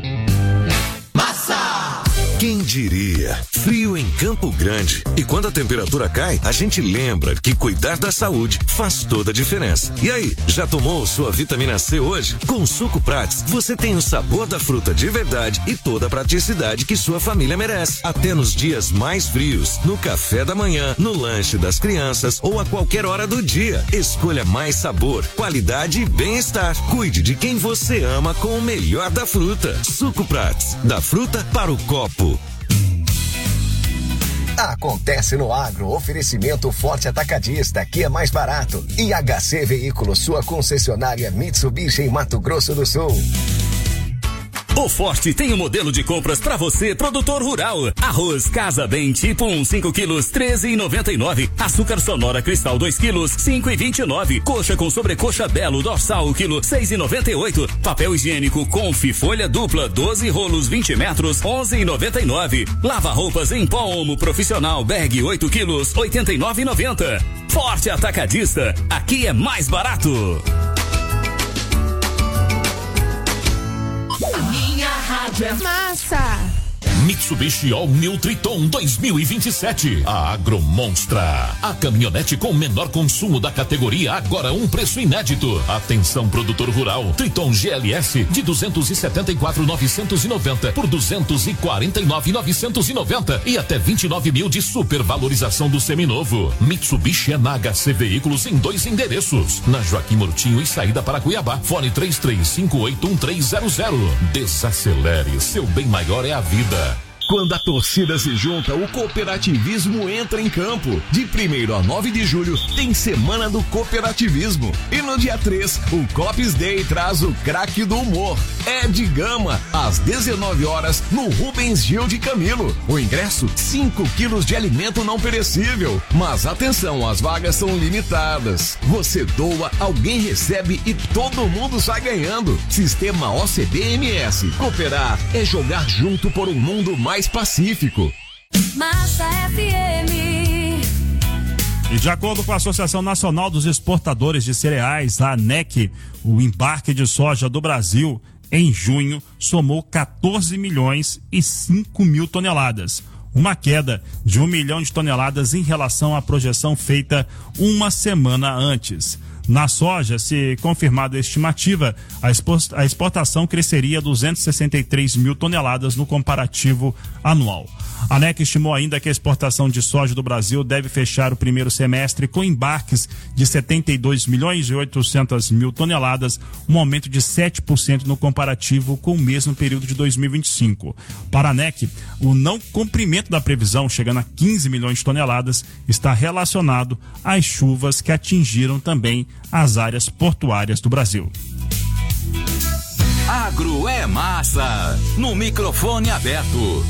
Quem diria? Frio em Campo Grande. E quando a temperatura cai, a gente lembra que cuidar da saúde faz toda a diferença. E aí, já tomou sua vitamina C hoje? Com o Suco Prats, você tem o sabor da fruta de verdade e toda a praticidade que sua família merece. Até nos dias mais frios, no café da manhã, no lanche das crianças ou a qualquer hora do dia. Escolha mais sabor, qualidade e bem-estar. Cuide de quem você ama com o melhor da fruta. Suco Prats, da fruta para o copo. Acontece no Agro, oferecimento Forte Atacadista, que é mais barato. E H C Veículos, sua concessionária Mitsubishi em Mato Grosso do Sul. O Forte tem um modelo de compras para você, produtor rural. Arroz Casa Bem tipo um, cinco quilos, treze e noventa e nove. Açúcar Sonora Cristal dois quilos, cinco e vinte e nove. Coxa com sobrecoxa Belo Dorsal, o quilo, seis e noventa e oito. Papel higiênico Conf folha dupla, doze rolos, vinte metros, onze e noventa e nove. Lava roupas em pó Omo Profissional Bag oito quilos, oitenta e nove e noventa. Forte Atacadista, aqui é mais barato. Minha rádio é massa. Mitsubishi All New Triton dois mil e vinte e sete. A Agro Monstra. A caminhonete com menor consumo da categoria, agora um preço inédito. Atenção, produtor rural. Triton G L S de duzentos e setenta e quatro mil novecentos e noventa por duzentos e quarenta e nove mil novecentos e noventa e até vinte e nove mil de supervalorização do seminovo. Mitsubishi é na H C Veículos em dois endereços. Na Joaquim Murtinho e saída para Cuiabá. Fone três três cinco oito um três zero zero. Desacelere. Seu bem maior é a vida. Quando a torcida se junta, o cooperativismo entra em campo. De primeiro a nove de julho, tem Semana do Cooperativismo. E no dia três, o Cops Day traz o craque do humor, Ed Gama, às dezenove horas, no Rubens Gil de Camilo. O ingresso, cinco quilos de alimento não perecível. Mas atenção, as vagas são limitadas. Você doa, alguém recebe e todo mundo sai ganhando. Sistema O C B M S. Cooperar é jogar junto por um mundo mais mais pacífico. Massa F M. E de acordo com a Associação Nacional dos Exportadores de Cereais, a ANEC, o embarque de soja do Brasil em junho somou quatorze milhões e cinco mil toneladas. Uma queda de um milhão de toneladas em relação à projeção feita uma semana antes. Na soja, se confirmada a estimativa, a exportação cresceria duzentos e sessenta e três mil toneladas no comparativo anual. A ANEC estimou ainda que a exportação de soja do Brasil deve fechar o primeiro semestre com embarques de setenta e dois milhões e oitocentas mil toneladas, um aumento de sete por cento no comparativo com o mesmo período de dois mil e vinte e cinco. Para a ANEC, o não cumprimento da previsão, chegando a quinze milhões de toneladas, está relacionado às chuvas que atingiram também as áreas portuárias do Brasil. Agro é massa, no microfone aberto.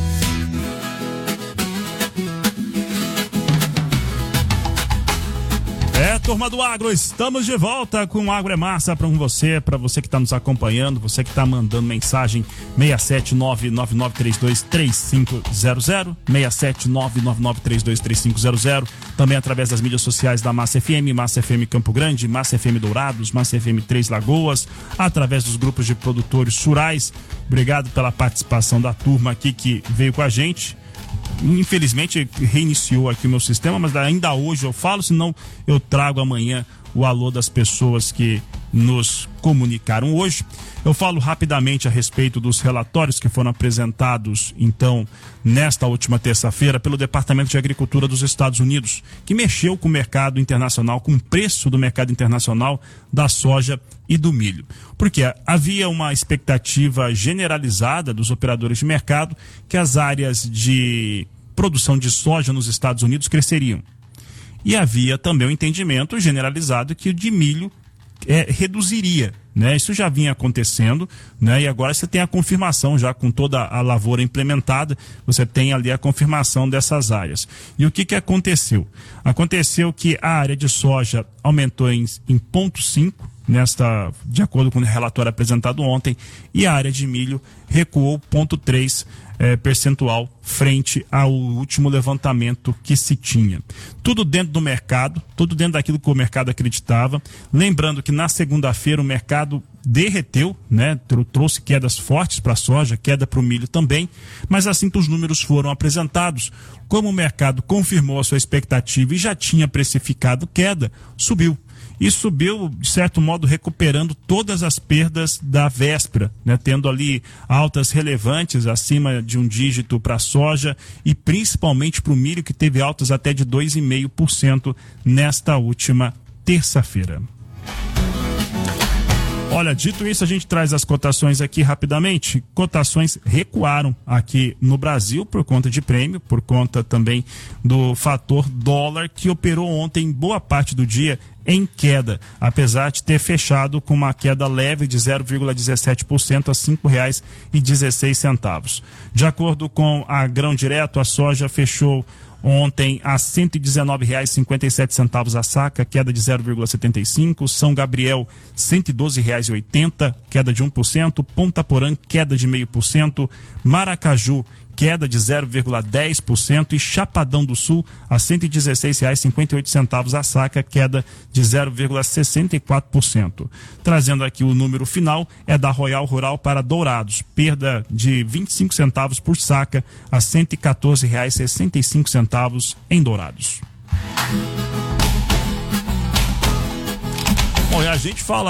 É, turma do Agro, estamos de volta com o Agro é Massa para você, para você que está nos acompanhando, você que está mandando mensagem seis sete nove nove nove três dois três cinco zero zero, seis sete nove nove nove três dois três cinco zero zero, também através das mídias sociais da Massa F M, Massa F M Campo Grande, Massa F M Dourados, Massa F M Três Lagoas, através dos grupos de produtores rurais. Obrigado pela participação da turma aqui que veio com a gente. Infelizmente reiniciou aqui o meu sistema, mas ainda hoje eu falo, senão eu trago amanhã o alô das pessoas que nos comunicaram hoje. Eu falo rapidamente a respeito dos relatórios que foram apresentados, então, nesta última terça-feira, pelo Departamento de Agricultura dos Estados Unidos, que mexeu com o mercado internacional, com o preço do mercado internacional da soja e do milho. Porque havia uma expectativa generalizada dos operadores de mercado que as áreas de produção de soja nos Estados Unidos cresceriam. E havia também o entendimento generalizado que o de milho é, reduziria, né? Isso já vinha acontecendo, né? E agora você tem a confirmação, já com toda a lavoura implementada, você tem ali a confirmação dessas áreas. E o que que aconteceu? Aconteceu que a área de soja aumentou em, em zero vírgula cinco, nesta, de acordo com o relatório apresentado ontem, e a área de milho recuou zero vírgula três é, percentual frente ao último levantamento que se tinha. Tudo dentro do mercado, tudo dentro daquilo que o mercado acreditava. Lembrando que na segunda-feira o mercado derreteu, né? Trouxe quedas fortes para a soja, queda para o milho também, mas assim que os números foram apresentados, como o mercado confirmou a sua expectativa e já tinha precificado queda, subiu. E subiu, de certo modo, recuperando todas as perdas da véspera, né? Tendo ali altas relevantes acima de um dígito para a soja e principalmente para o milho, que teve altas até de dois vírgula cinco por cento nesta última terça-feira. Olha, dito isso, a gente traz as cotações aqui rapidamente. Cotações recuaram aqui no Brasil por conta de prêmio, por conta também do fator dólar, que operou ontem boa parte do dia em queda, apesar de ter fechado com uma queda leve de zero vírgula dezessete por cento a cinco reais e dezesseis centavos. De acordo com a Grão Direto, a soja fechou ontem a cento e dezenove reais e cinquenta e sete centavos a saca, queda de zero vírgula setenta e cinco. São Gabriel, cento e doze reais e oitenta, queda de um por cento. Ponta Porã, queda de zero vírgula cinco por cento. Maracaju, queda de zero vírgula dez por cento, e Chapadão do Sul a cento e dezesseis reais e cinquenta e oito centavos a saca, queda de zero vírgula sessenta e quatro por cento. Trazendo aqui o número final, é da Royal Rural para Dourados, perda de vinte e cinco centavos por saca a cento e quatorze reais e sessenta e cinco centavos em Dourados. Bom, e a gente fala